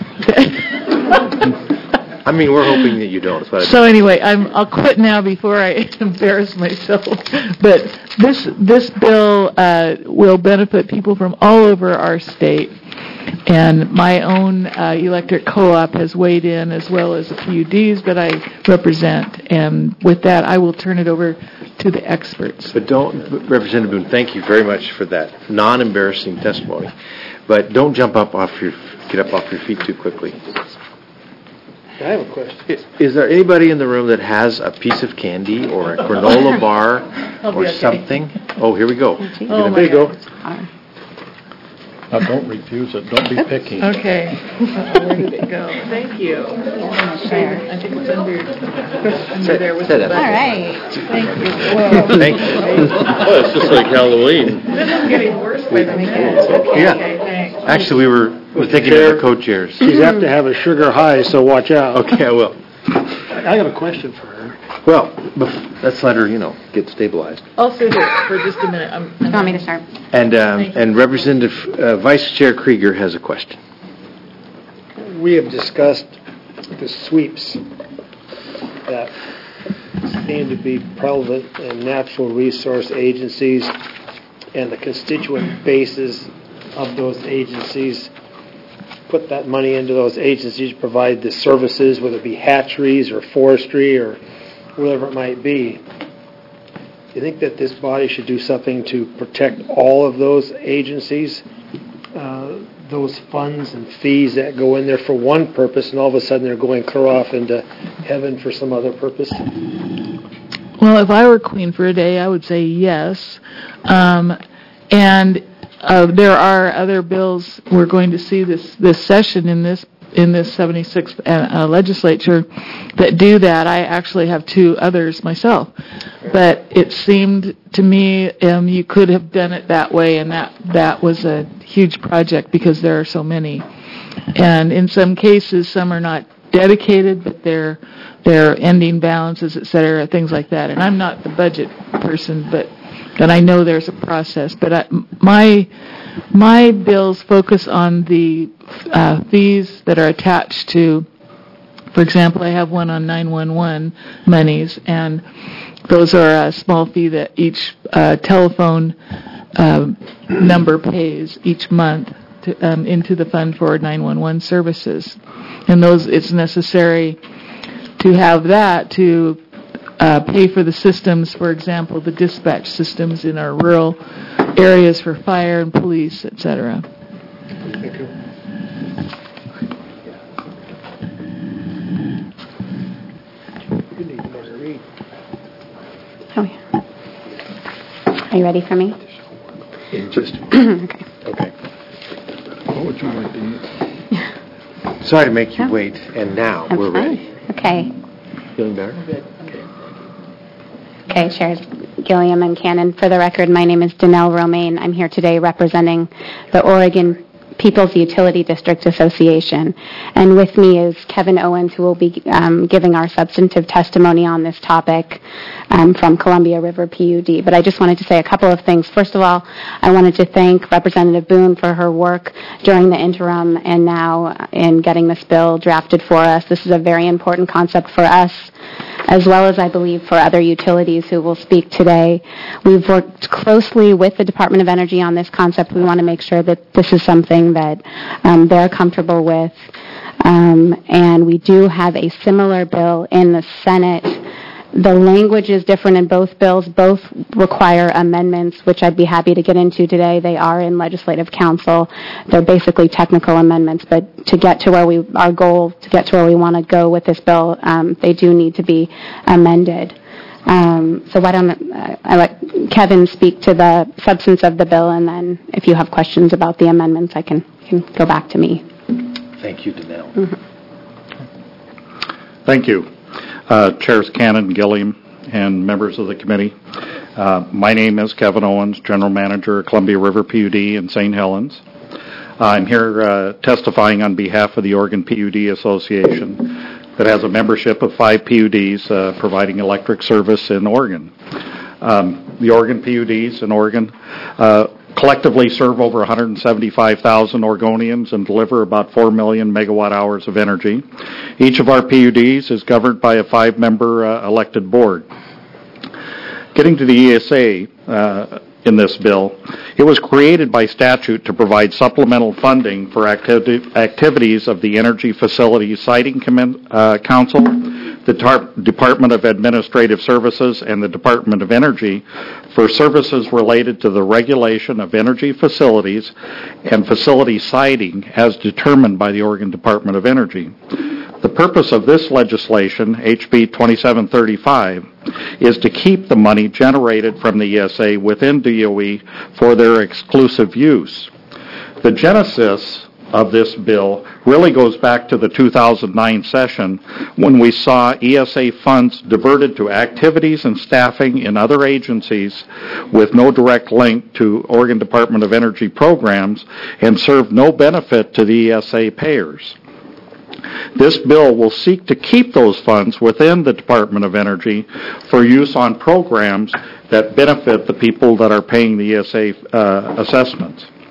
I mean, we're hoping that you don't. So anyway, I'll quit now before I embarrass myself. But this bill will benefit people from all over our state. And my own electric co-op has weighed in, as well as the PUDs that I represent. And with that, I will turn it over to the experts. But Representative Boone, thank you very much for that non-embarrassing testimony. But don't get up off your feet too quickly. I have a question. Is there anybody in the room that has a piece of candy or a granola bar or something? Oh, here we go. There you go. Now, don't refuse it. Don't be picky. Okay. Where did it go? Thank you. I think it's under there with the button. All right. Thank you. Whoa. Thank you. Oh, it's just like Halloween. This is getting worse by the minute. Yeah. Okay, thanks. Actually, we were thinking of the co-chairs. She's apt to have a sugar high, so watch out. Okay, I will. I got a question for her. Well, let's let her, get stabilized. I'll sit here for just a minute. You want me to start? And Representative Vice Chair Krieger has a question. we have discussed the sweeps that seem to be prevalent in natural resource agencies and the constituent bases of those agencies. Put that money into those agencies to provide the services, whether it be hatcheries or forestry or whatever it might be. Do you think that this body should do something to protect all of those agencies, those funds and fees that go in there for one purpose, and all of a sudden they're going clear off into heaven for some other purpose? Well, if I were queen for a day, I would say yes. There are other bills we're going to see this session in this 76th legislature that do that. I actually have two others myself, but it seemed to me you could have done it that way, and that was a huge project because there are so many. And in some cases, some are not dedicated, but they're ending balances, et cetera, things like that. And I'm not the budget person, and I know there's a process. But my bills focus on the fees that are attached to, for example, I have one on 911 monies, and those are a small fee that each telephone number pays each month into the fund for 911 services. And it's necessary to have that to pay for the systems, for example, the dispatch systems in our rural areas for fire and police, etc. Thank you. You need more to read. Oh, yeah. Are you ready for me? In just Okay. Okay. What would you like to eat? Sorry to make you wait, and now That's we're fine. ready. Okay. Feeling better? Okay, Chairs Gilliam and Cannon. For the record, my name is Danelle Romaine. I'm here today representing the Oregon People's Utility District Association. And with me is Kevin Owens, who will be giving our substantive testimony on this topic from Columbia River PUD. But I just wanted to say a couple of things. First of all, I wanted to thank Representative Boone for her work during the interim and now in getting this bill drafted for us. This is a very important concept for us, as well as, I believe, for other utilities who will speak today. We've worked closely with the Department of Energy on this concept. We want to make sure that this is something that they're comfortable with. And we do have a similar bill in the Senate. The language is different in both bills. Both require amendments, which I'd be happy to get into today. They are in Legislative Council. They're basically technical amendments, but to get to where we want to go with this bill, they do need to be amended. So why don't I let Kevin speak to the substance of the bill, and then if you have questions about the amendments, I can go back to me. Thank you, Danelle. Mm-hmm. Thank you. Chairs Cannon, Gilliam, and members of the committee. My name is Kevin Owens, General Manager at Columbia River PUD in St. Helens. I'm here testifying on behalf of the Oregon PUD Association that has a membership of 5 PUDs providing electric service in Oregon. The Oregon PUDs in Oregon collectively serve over 175,000 Oregonians and deliver about 4 million megawatt hours of energy. Each of our PUDs is governed by a 5-member elected board. Getting to the ESA in this bill, it was created by statute to provide supplemental funding for activities of the Energy Facilities Siting Council, the Department of Administrative Services, and the Department of Energy for services related to the regulation of energy facilities and facility siting as determined by the Oregon Department of Energy. The purpose of this legislation, HB 2735, is to keep the money generated from the ESA within DOE for their exclusive use. The genesis of this bill really goes back to the 2009 session when we saw ESA funds diverted to activities and staffing in other agencies with no direct link to Oregon Department of Energy programs and served no benefit to the ESA payers. This bill will seek to keep those funds within the Department of Energy for use on programs that benefit the people that are paying the ESA assessments.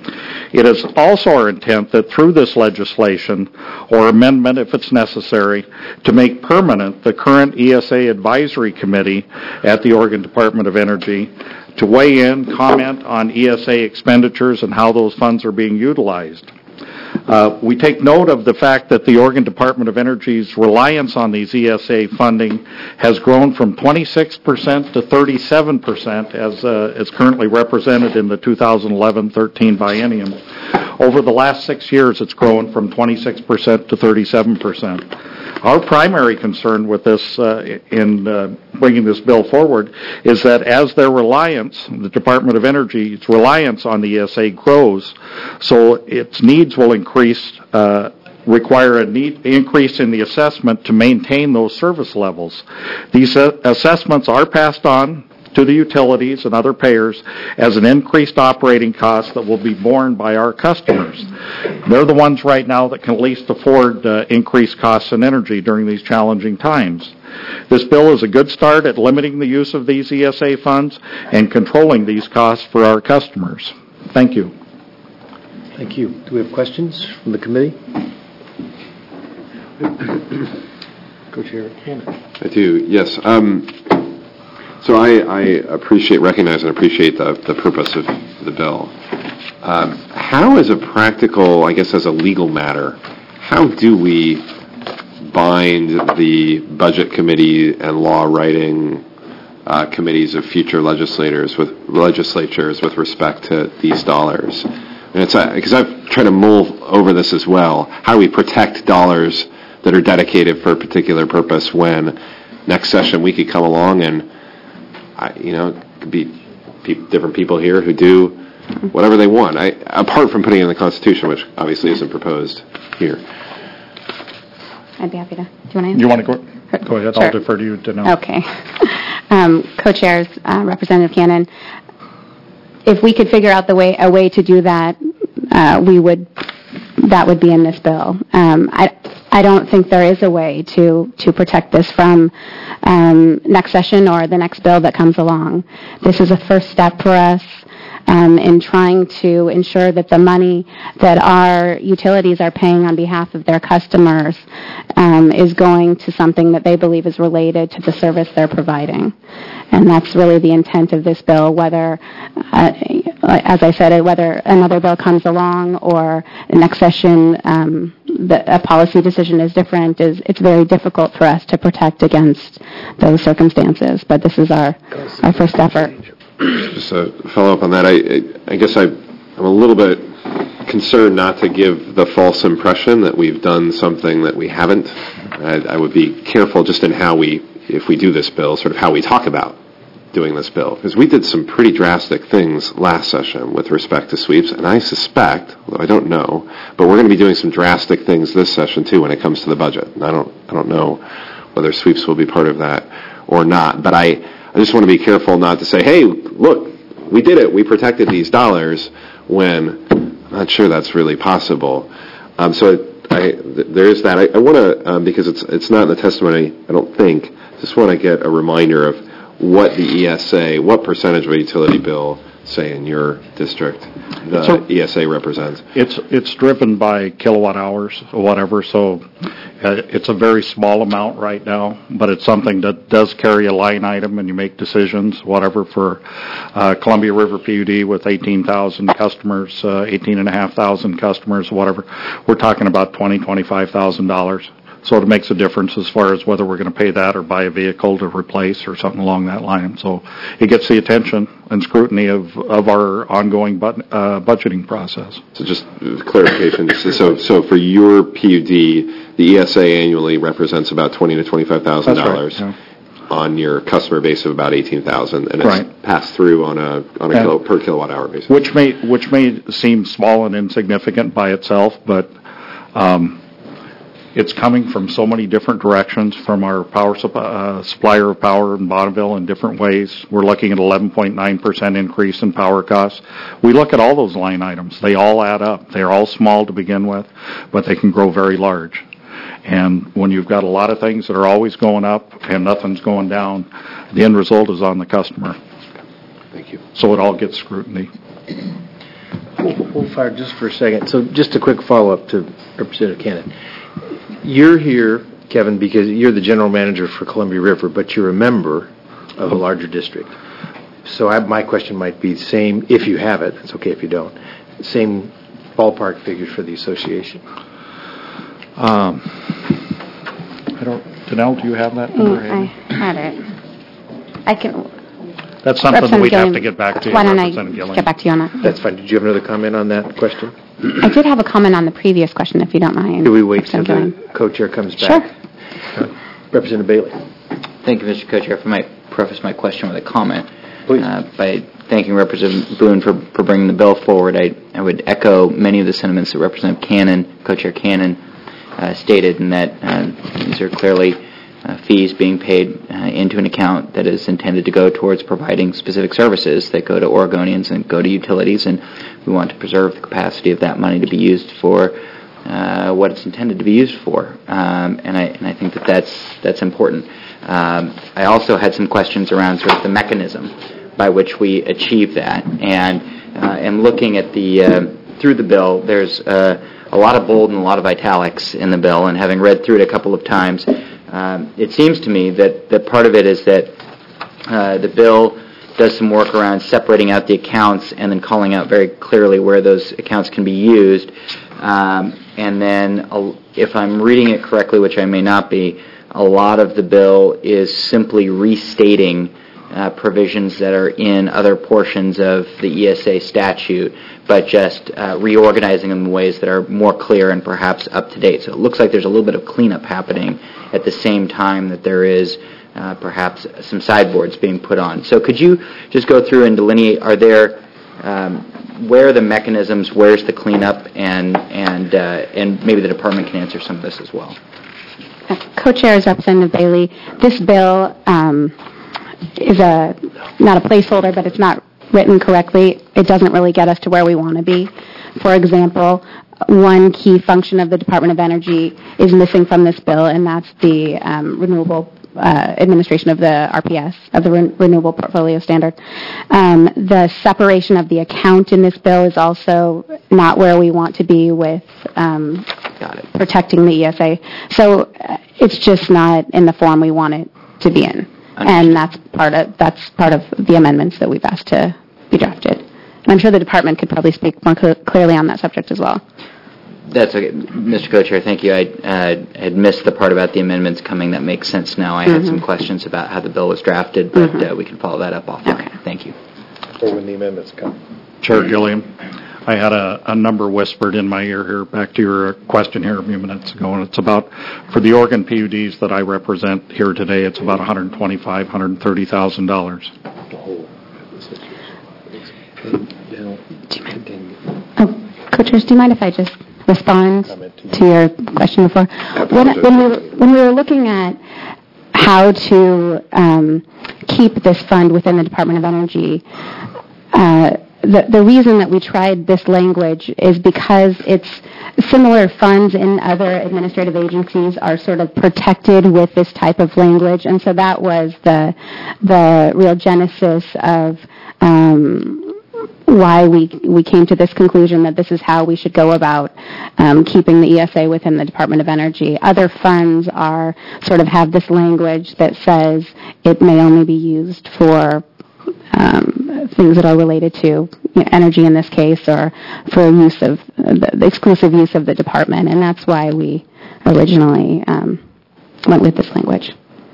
It is also our intent that through this legislation, or amendment if it's necessary, to make permanent the current ESA Advisory Committee at the Oregon Department of Energy to weigh in, comment on ESA expenditures and how those funds are being utilized. We take note of the fact that the Oregon Department of Energy's reliance on these ESA funding has grown from 26% to 37% as it's currently represented in the 2011-13 biennium. Over the last 6 years, it's grown from 26% to 37%. Our primary concern with this in bringing this bill forward is that as their reliance, the Department of Energy's reliance on the ESA grows, so its needs will require an increase in the assessment to maintain those service levels. These assessments are passed on to the utilities and other payers as an increased operating cost that will be borne by our customers. They're the ones right now that can least afford increased costs in energy during these challenging times. This bill is a good start at limiting the use of these ESA funds and controlling these costs for our customers. Thank you. Thank you. Do we have questions from the committee? Co-Chair Cannon. I do, yes. So I recognize and appreciate the purpose of the bill. How, as a practical, I guess as a legal matter, how do we bind the budget committee and law writing committees of future legislatures with respect to these dollars? And it's because I've tried to mull over this as well. How do we protect dollars that are dedicated for a particular purpose when next session we could come along and it could be different people here who do whatever they want, apart from putting it in the Constitution, which obviously isn't proposed here. I'd be happy to. Do you want to answer? You want to go ahead? Sure. I'll defer to you, Danelle. Okay. Co-chairs, Representative Cannon, if we could figure out a way to do that, that would be in this bill. I don't think there is a way to protect this from next session or the next bill that comes along. This is a first step for us in trying to ensure that the money that our utilities are paying on behalf of their customers is going to something that they believe is related to the service they're providing. And that's really the intent of this bill, whether, as I said, whether another bill comes along or next session a policy decision is different. It's very difficult for us to protect against those circumstances. But this is our first effort. Just a follow-up on that, I guess I'm a little bit concerned not to give the false impression that we've done something that we haven't. I would be careful just in how if we do this bill, sort of how we talk about doing this bill. Because we did some pretty drastic things last session with respect to sweeps, and I suspect, although I don't know, but we're going to be doing some drastic things this session too when it comes to the budget. And I don't know whether sweeps will be part of that or not. But I just want to be careful not to say, hey, look, we did it. We protected these dollars when I'm not sure that's really possible. So there is that. I want to, because it's not in the testimony, I don't think, just want to get a reminder of what the ESA, what percentage of a utility bill, say in your district, the ESA represents. It's driven by kilowatt hours or whatever, so it's a very small amount right now, but it's something that does carry a line item and you make decisions, whatever, for Columbia River PUD with 18,000 customers, 18,500 customers, whatever. We're talking about $20,000, $25,000. So it makes a difference as far as whether we're going to pay that or buy a vehicle to replace or something along that line. So it gets the attention and scrutiny of our ongoing budgeting process. So just clarification. So for your PUD, the ESA annually represents about $20,000 to $25,000 on your customer base of about 18,000, and it's passed through on a per kilowatt hour basis. Which may seem small and insignificant by itself, but it's coming from so many different directions from our power supplier of power in Bonneville in different ways. We're looking at 11.9% increase in power costs. We look at all those line items. They all add up. They're all small to begin with, but they can grow very large. And when you've got a lot of things that are always going up and nothing's going down, the end result is on the customer. Thank you. So it all gets scrutiny. Hold fire just for a second. So just a quick follow-up to Representative Cannon. You're here, Kevin, because you're the general manager for Columbia River, but you're a member of a larger district. So my question might be the same, if you have it, it's okay if you don't, same ballpark figures for the association. I don't, Danelle, do you have that number handy? I had it. I can. That's something that we'd have to get back to you. Why don't I Representative Gilliam. get back to you on that? That's fine. Did you have another comment on that question? I did have a comment on the previous question, if you don't mind. Do we wait till the co-chair comes back? Sure. Representative Bailey. Thank you, Mr. Co-Chair. If I might preface my question with a comment. Please. By thanking Representative Boone for bringing the bill forward, I would echo many of the sentiments that Representative Cannon, Co-Chair Cannon, stated, in that these are clearly fees being paid into an account that is intended to go towards providing specific services that go to Oregonians and go to utilities, and we want to preserve the capacity of that money to be used for what it's intended to be used for, and I think that's important. I also had some questions around sort of the mechanism by which we achieve that, and looking at through the bill, there's a lot of bold and a lot of italics in the bill, and having read through it a couple of times, it seems to me that part of it is that the bill does some work around separating out the accounts and then calling out very clearly where those accounts can be used. And then, if I'm reading it correctly, which I may not be, a lot of the bill is simply restating provisions that are in other portions of the ESA statute, but just reorganizing them in ways that are more clear and perhaps up to date. So it looks like there's a little bit of cleanup happening at the same time that there is perhaps some sideboards being put on. So could you just go through and delineate, are there, where are the mechanisms, where's the cleanup, and maybe the department can answer some of this as well. Co-Chair is Representative Bailey. This bill is not a placeholder, but it's not written correctly. It doesn't really get us to where we want to be. For example, one key function of the Department of Energy is missing from this bill, and that's the renewable administration of the RPS, of the Renewable Portfolio Standard. The separation of the account in this bill is also not where we want to be with protecting the ESA. So it's just not in the form we want it to be in. And that's part of the amendments that we've asked to be drafted. And I'm sure the department could probably speak more clearly on that subject as well. That's okay. Mr. Co-Chair, thank you. I had missed the part about the amendments coming. That makes sense now. I had some questions about how the bill was drafted, but we can follow that up offline. Okay. Thank you. Or when the amendments come. Chair Gilliam, I had a number whispered in my ear here, back to your question here a few minutes ago, and it's about, for the Oregon PUDs that I represent here today, it's about $125,000, $130,000. Co-Chairs, do you mind if I just respond to your question before? When we were looking at how to keep this fund within the Department of Energy, the reason that we tried this language is because it's similar funds in other administrative agencies are sort of protected with this type of language, and so that was the real genesis of why we came to this conclusion that this is how we should go about keeping the ESA within the Department of Energy. Other funds have this language that says it may only be used for things that are related to energy in this case, or for use of the exclusive use of the department, and that's why we originally went with this language.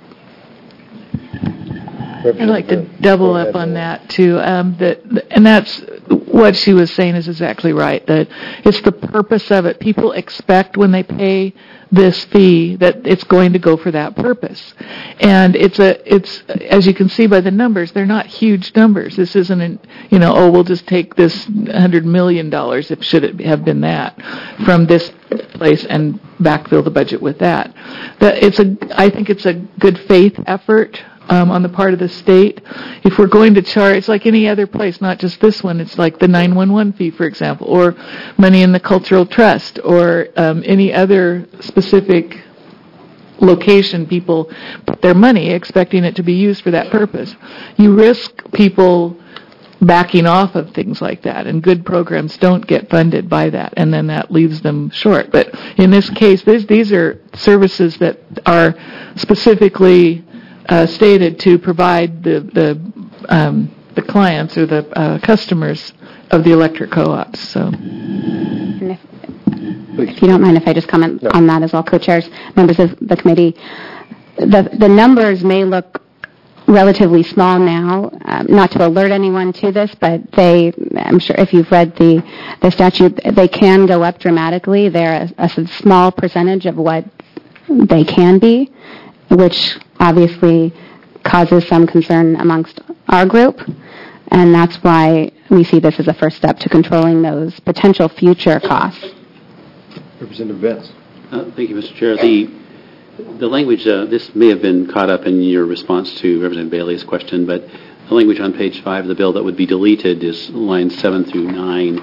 I'd like to double up on that too, and that's what she was saying is exactly right. That it's the purpose of it. People expect when they pay this fee that it's going to go for that purpose, and it's as you can see by the numbers, they're not huge numbers. This isn't we'll just take this $100 million, if should it have been that, from this place and backfill the budget with that. I think it's a good faith effort on the part of the state. If we're going to charge, it's like any other place, not just this one. It's like the 911 fee, for example, or money in the cultural trust, or any other specific location people put their money expecting it to be used for that purpose. You risk people backing off of things like that, and good programs don't get funded by that, and then that leaves them short. But in this case, these are services that are specifically stated to provide the clients or the customers of the electric co-ops. So, and if you don't mind, if I just comment on that as well, co-chairs, members of the committee, the numbers may look relatively small now, not to alert anyone to this, but I'm sure if you've read the statute, they can go up dramatically. They're a small percentage of what they can be, which obviously causes some concern amongst our group, and that's why we see this as a first step to controlling those potential future costs. Representative Betts. Thank you, Mr. Chair. The language, this may have been caught up in your response to Representative Bailey's question, but the language on page 5 of the bill that would be deleted is lines 7 through 9.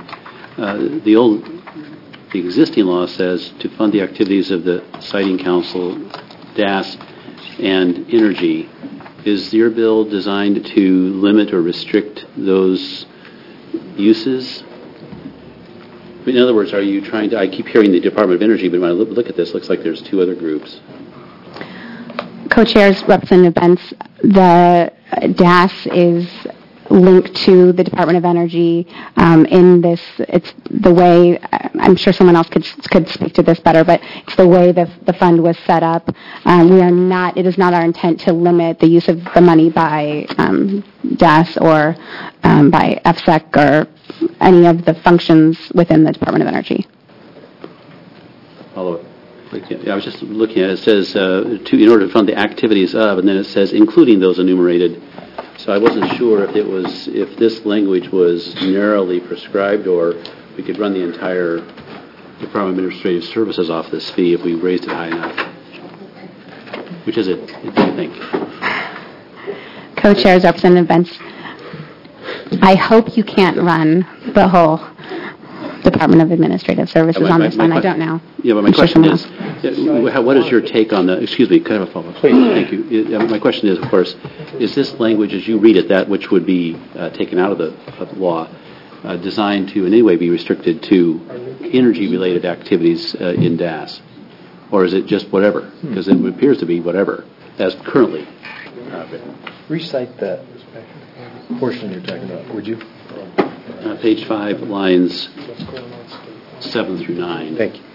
The existing law says to fund the activities of the Siting Council, DAS, and Energy. Is your bill designed to limit or restrict those uses? In other words, are you trying to, I keep hearing the Department of Energy, but when I look at this, it looks like there's two other groups. Co-chairs, Representative Bentz, the DAS is linked to the Department of Energy in this. It's the way, I'm sure someone else could speak to this better, but it's the way the fund was set up. It is not our intent to limit the use of the money by DAS or by FSEC or any of the functions within the Department of Energy. Follow up. I was just looking at it. It says in order to fund the activities of, and then it says including those enumerated. So I wasn't sure if this language was narrowly prescribed, or we could run the entire Department of Administrative Services off this fee if we raised it high enough. Which is it? What do you think? Co-chairs, Representative Bentz, I hope you can't run the whole Department of Administrative Services on this one. I don't know. Yeah, but my question is, what is your take on the, excuse me, kind of a follow-up. Please. Thank you. My question is, of course, is this language, as you read it, that which would be taken out of the law, designed to in any way be restricted to energy-related activities in DAS? Or is it just whatever? Because it appears to be whatever, as currently written. Recite that portion you're talking about, would you? Page 5, lines 7 through 9. Thank you.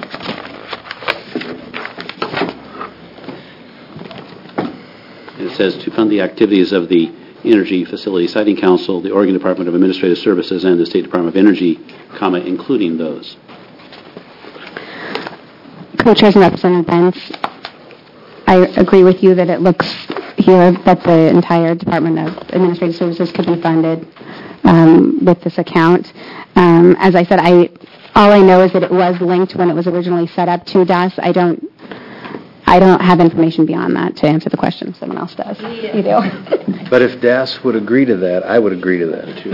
It says to fund the activities of the Energy Facility Siting Council, the Oregon Department of Administrative Services, and the State Department of Energy, including those. Co-chairs and Representative Bentz, I agree with you that it looks here that the entire Department of Administrative Services could be funded with this account. As I said, all I know is that it was linked when it was originally set up to DAS. I don't have information beyond that to answer the question. Someone else does. You do. But if DAS would agree to that, I would agree to that too.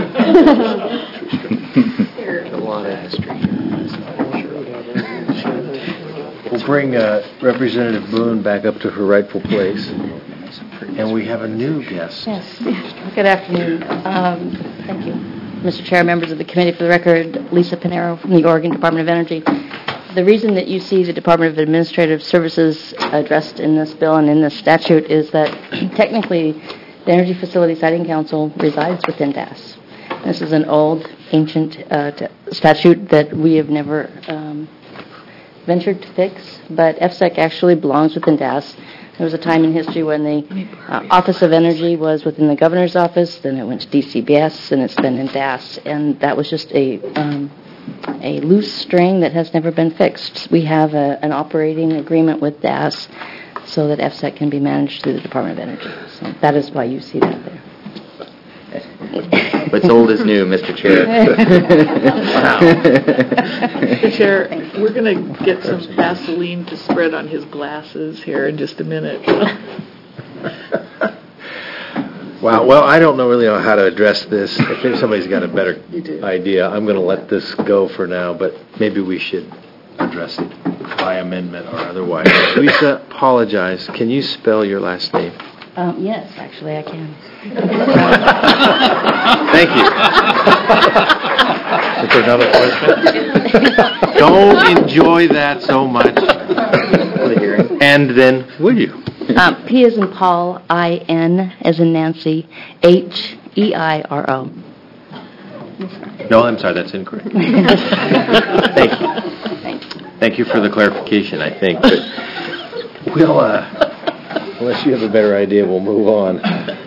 There's a lot of history. We'll bring Representative Boone back up to her rightful place. And we have a new guest. Yes. Good afternoon. Thank you, Mr. Chair, members of the committee. For the record, Lisa Pinero from the Oregon Department of Energy. The reason that you see the Department of Administrative Services addressed in this bill and in this statute is that technically the Energy Facility Siting Council resides within DAS. This is an old, ancient statute that we have never ventured to fix, but FSEC actually belongs within DAS. There was a time in history when the Office of Energy was within the governor's office, then it went to DCBS, and it's been in DAS, and that was just a loose string that has never been fixed. We have an operating agreement with DAS so that FSEC can be managed through the Department of Energy. So that is why you see that there. What's old is new, Mr. Chair. Wow. Mr. Chair, we're going to get some Vaseline to spread on his glasses here in just a minute. Wow. Well, I don't really know how to address this. I think somebody's got a better idea. I'm going to let this go for now, but maybe we should address it by amendment or otherwise. Lisa, apologize. Can you spell your last name? Yes, actually, I can. Thank you. Is there another question? Don't enjoy that so much. And then, will you? P as in Paul, I-N as in Nancy, H-E-I-R-O. No, I'm sorry, that's incorrect. Thank you. Thank you for the clarification, I think. But we'll, unless you have a better idea, we'll move on.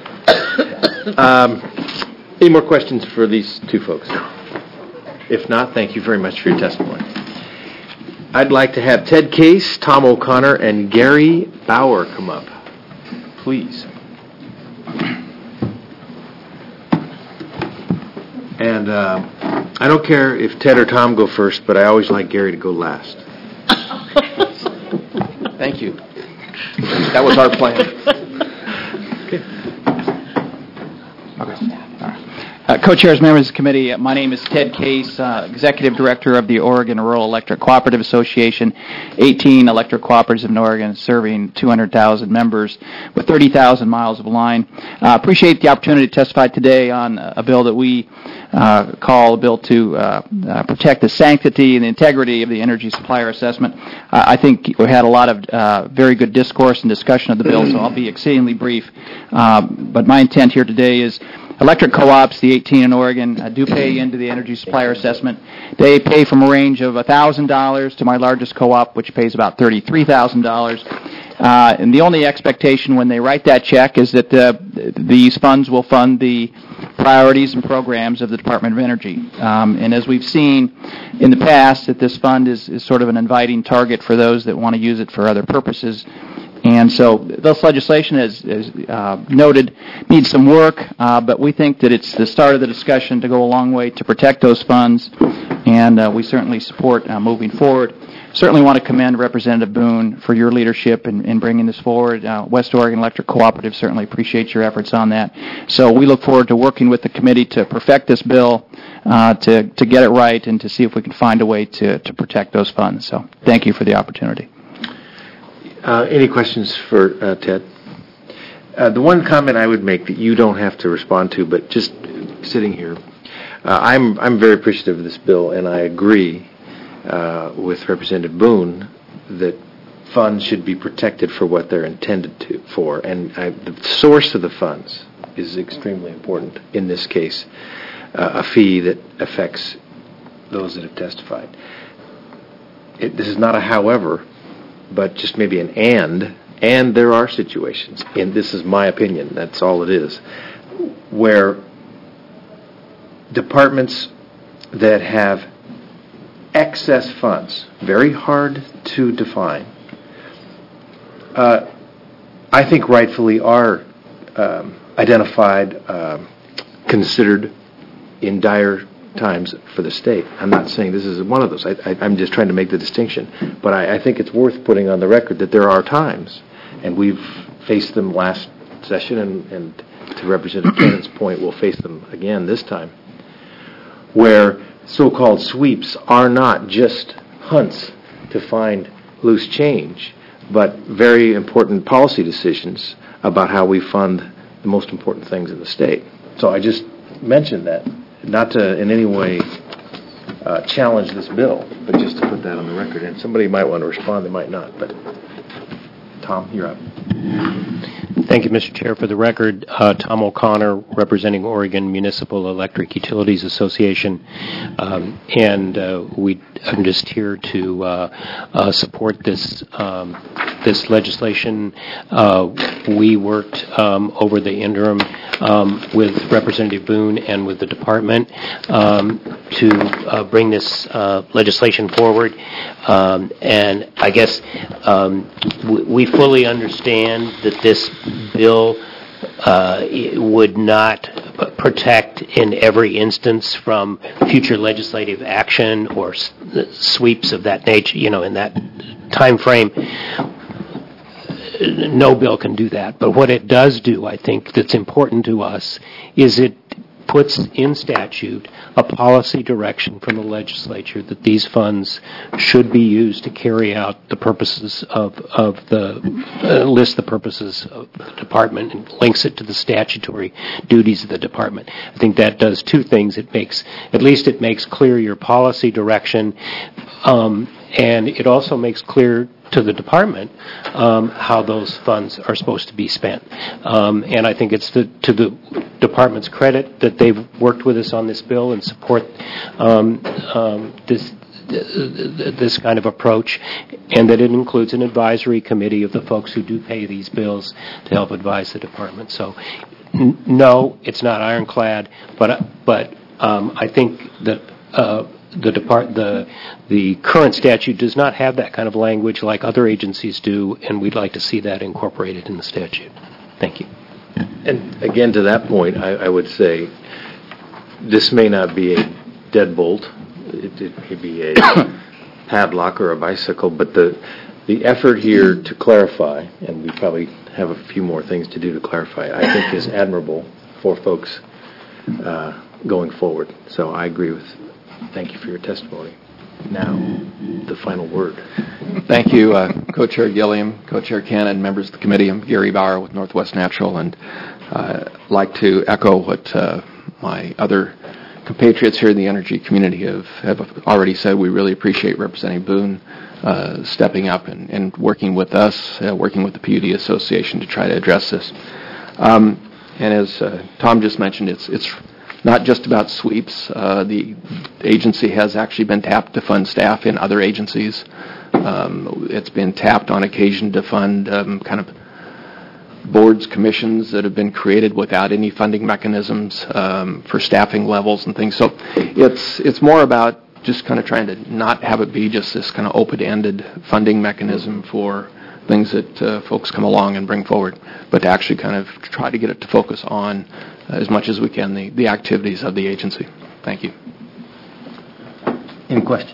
Any more questions for these two folks? If not, thank you very much for your testimony. I'd like to have Ted Case, Tom O'Connor, and Gary Bauer come up. Please. And I don't care if Ted or Tom go first, but I always like Gary to go last. Thank you. That was our plan. Co-chairs, members of the committee, my name is Ted Case, Executive Director of the Oregon Rural Electric Cooperative Association, 18 electric cooperatives in Oregon serving 200,000 members with 30,000 miles of line. Appreciate the opportunity to testify today on a bill that we call a bill to protect the sanctity and the integrity of the energy supplier assessment. I think we had a lot of very good discourse and discussion of the bill, so I'll be exceedingly brief. But my intent here today is electric co-ops, the 18 in Oregon, do pay into the energy supplier assessment. They pay from a range of $1,000 to my largest co-op, which pays about $33,000. And the only expectation when they write that check is that these funds will fund the priorities and programs of the Department of Energy. And as we've seen in the past, that this fund is sort of an inviting target for those that want to use it for other purposes. And so this legislation, as noted, needs some work, but we think that it's the start of the discussion to go a long way to protect those funds, and we certainly support moving forward. Certainly want to commend Representative Boone for your leadership in bringing this forward. West Oregon Electric Cooperative certainly appreciates your efforts on that. So we look forward to working with the committee to perfect this bill, to get it right, and to see if we can find a way to protect those funds. So thank you for the opportunity. Any questions for Ted? The one comment I would make that you don't have to respond to, but just sitting here, I'm very appreciative of this bill, and I agree with Representative Boone that funds should be protected for what they're intended for, and the source of the funds is extremely important in this case, a fee that affects those that have testified. This is not a however, but just maybe an and there are situations, and this is my opinion, that's all it is, where departments that have excess funds, very hard to define, I think rightfully are identified, considered in dire times for the state. I'm not saying this is one of those. I'm just trying to make the distinction. But I think it's worth putting on the record that there are times, and we've faced them last session, and to Representative Cannon's point, we'll face them again this time, where so-called sweeps are not just hunts to find loose change, but very important policy decisions about how we fund the most important things in the state. So I just mentioned that, not to in any way challenge this bill, but just to put that on the record. And somebody might want to respond, they might not. But Tom, you're up. Thank you, Mr. Chair. For the record, Tom O'Connor, representing Oregon Municipal Electric Utilities Association, and I'm just here to support this legislation. We worked over the interim with Representative Boone and with the department to bring this legislation forward, and I guess we fully understand that this bill would not protect in every instance from future legislative action or sweeps of that nature, in that time frame. No bill can do that. But what it does do, I think, that's important to us, is it puts in statute a policy direction from the legislature that these funds should be used to carry out the purposes of list the purposes of the department and links it to the statutory duties of the department. I think that does two things. It makes clear your policy direction, and it also makes clear to the department how those funds are supposed to be spent. And I think it's to the department's credit that they've worked with us on this bill and support this kind of approach, and that it includes an advisory committee of the folks who do pay these bills to help advise the department. So, no, it's not ironclad, but I think that the current statute does not have that kind of language like other agencies do, and we'd like to see that incorporated in the statute. Thank you. And again, to that point, I would say this may not be a deadbolt. It could be a padlock or a bicycle, but the effort here to clarify, and we probably have a few more things to do to clarify, I think is admirable for folks going forward. So I agree with. Thank you for your testimony. Now, the final word. Thank you, Co-Chair Gilliam, Co-Chair Cannon, members of the committee. I'm Gary Bauer with Northwest Natural, and I'd like to echo what my other compatriots here in the energy community have already said. We really appreciate Representative Boone stepping up and working with us, working with the PUD Association to try to address this. And as Tom just mentioned, it's not just about sweeps. The agency has actually been tapped to fund staff in other agencies. It's been tapped on occasion to fund kind of boards, commissions that have been created without any funding mechanisms for staffing levels and things. So it's more about just kind of trying to not have it be just this kind of open-ended funding mechanism for things that folks come along and bring forward, but to actually kind of try to get it to focus on as much as we can the activities of the agency. Thank you. Any question?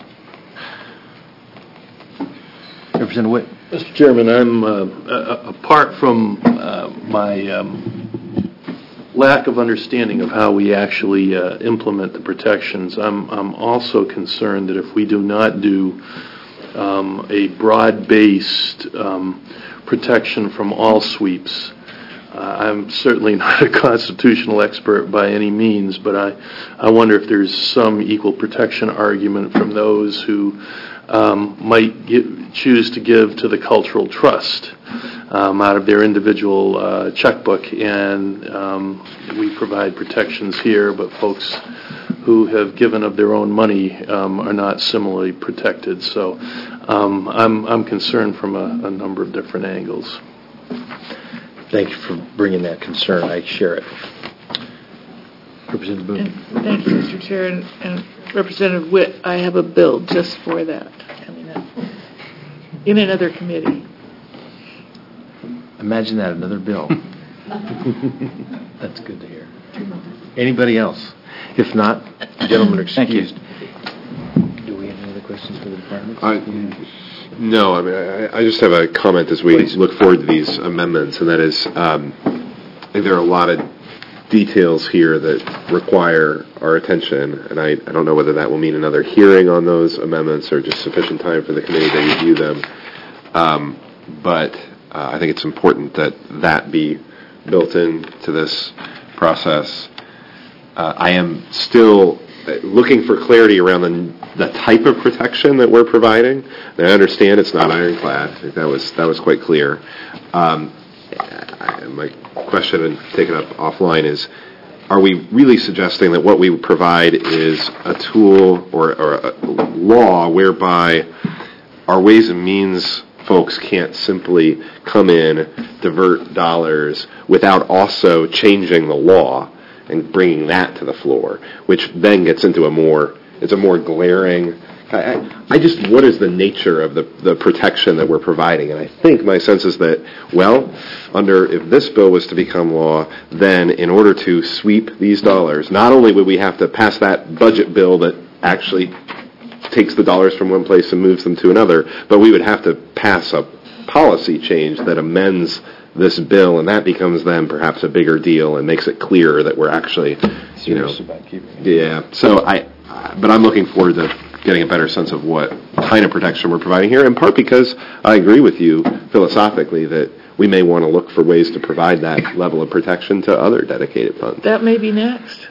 Representative Witt. Mr. Chairman, I'm apart from my lack of understanding of how we actually implement the protections. I'm also concerned that if we do not do a broad-based protection from all sweeps. I'm certainly not a constitutional expert by any means, but I wonder if there's some equal protection argument from those who might choose to give to the cultural trust out of their individual checkbook, and we provide protections here, but folks who have given of their own money are not similarly protected. So I'm concerned from a number of different angles. Thank you for bringing that concern. I share it. Representative Boone. Thank you, Mr. Chair. And Representative Witt, I have a bill just for that coming up in another committee. Imagine that, another bill. That's good to hear. Anybody else? If not, gentlemen are excused. Do we have any other questions for the department? No, I mean, I just have a comment as we look forward to these amendments, and that is, I think there are a lot of details here that require our attention, and I don't know whether that will mean another hearing on those amendments or just sufficient time for the committee to review them. But I think it's important that be built into this process. I am still looking for clarity around the type of protection that we're providing. And I understand it's not ironclad. I think that was quite clear. My question, and take it up offline, is: are we really suggesting that what we provide is a tool or a law whereby our Ways and Means folks can't simply come in, divert dollars without also changing the law and bringing that to the floor, which then gets into a more glaring, what is the nature of the protection that we're providing? And I think my sense is that, if this bill was to become law, then in order to sweep these dollars, not only would we have to pass that budget bill that actually takes the dollars from one place and moves them to another, but we would have to pass a policy change that amends this bill, and that becomes then perhaps a bigger deal and makes it clearer that we're actually, Serious about keeping it. Yeah. So but I'm looking forward to getting a better sense of what kind of protection we're providing here, in part because I agree with you philosophically that we may want to look for ways to provide that level of protection to other dedicated funds. That may be next.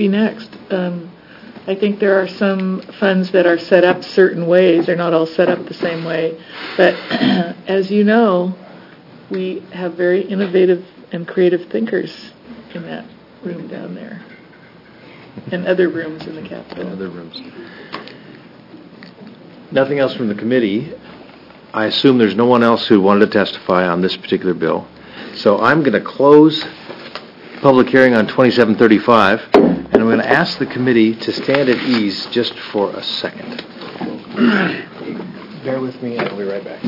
I think there are some funds that are set up certain ways. They're not all set up the same way. But as you know, we have very innovative and creative thinkers in that room down there, and other rooms in the Capitol. And other rooms. Nothing else from the committee. I assume there's no one else who wanted to testify on this particular bill. So I'm going to close public hearing on 2735, and I'm going to ask the committee to stand at ease just for a second. Bear with me, and I'll be right back.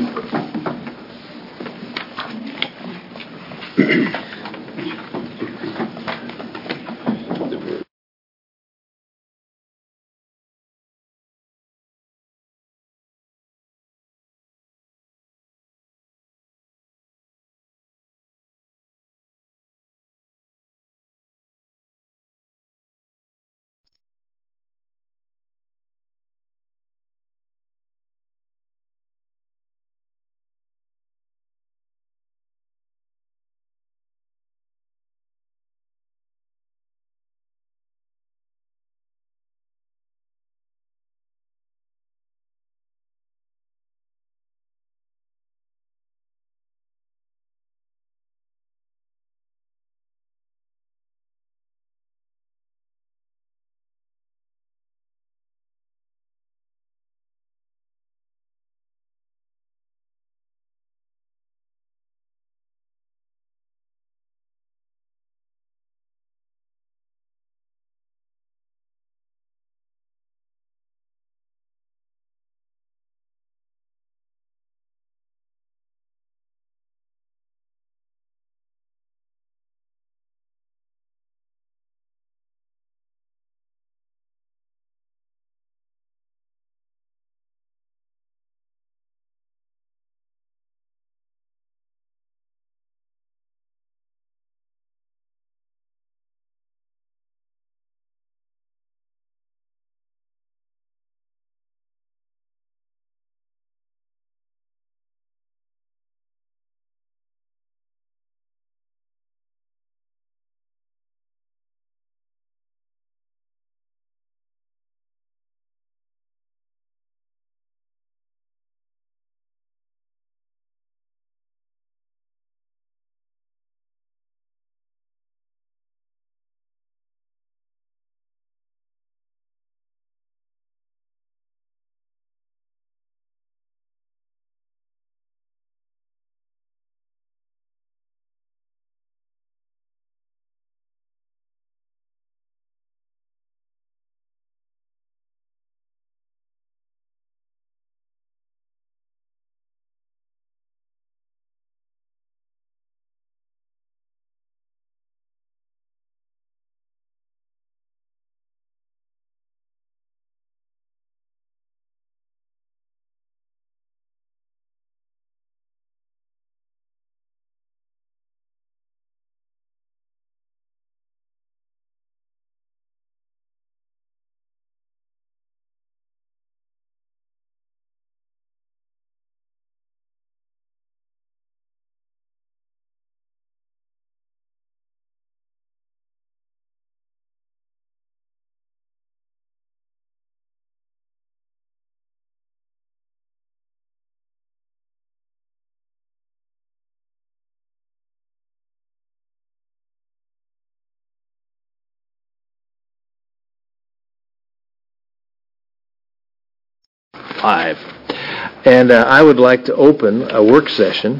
And I would like to open a work session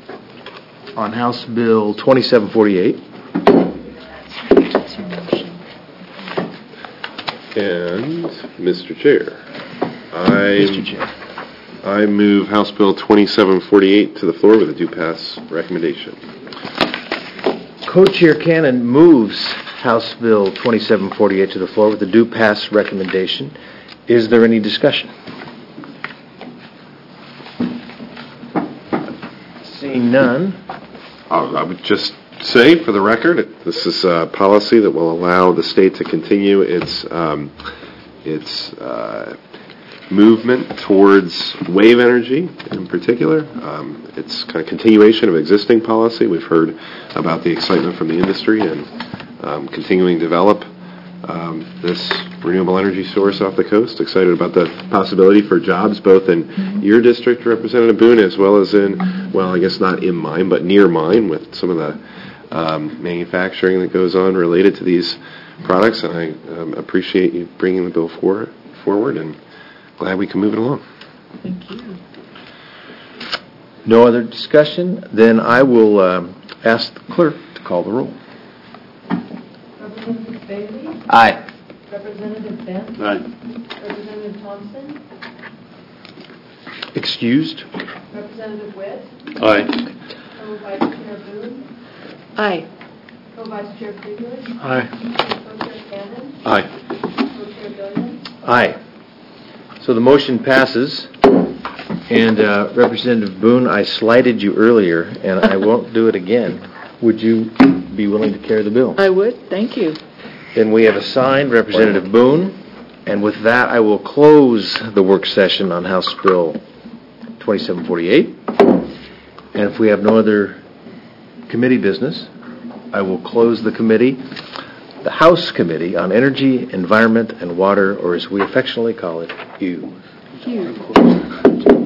on House Bill 2748. And, Mr. Chair, I move House Bill 2748 to the floor with a due pass recommendation. Co-Chair Cannon moves House Bill 2748 to the floor with a due pass recommendation. Is there any discussion? Seeing none, I would just say, for the record, this is a policy that will allow the state to continue its movement towards wave energy in particular. It's kind of continuation of existing policy. We've heard about the excitement from the industry and continuing to develop this renewable energy source off the coast. Excited about the possibility for jobs both in your district, Representative Boone, as well as in, well, I guess not in mine, but near mine, with some of the manufacturing that goes on related to these products. And I appreciate you bringing the bill forward, and glad we can move it along. Thank you. No other discussion? Then I will ask the clerk to call the roll. Representative Bailey? Aye. Representative Benz? Aye. Representative Thompson? Excused? Representative Witt? Aye. Co-Vice Chair Boone? Aye. Co-Vice Chair Friedrich? Aye. Co-Chair Cannon? Aye. Co-Chair Gilliam? Aye. So the motion passes. And Representative Boone, I slighted you earlier, and I won't do it again. Would you be willing to carry the bill? I would. Thank you. Then we have assigned Representative Boone, and with that, I will close the work session on House Bill 2748. And if we have no other committee business, I will close the committee, the House Committee on Energy, Environment, and Water, or as we affectionately call it, HUE.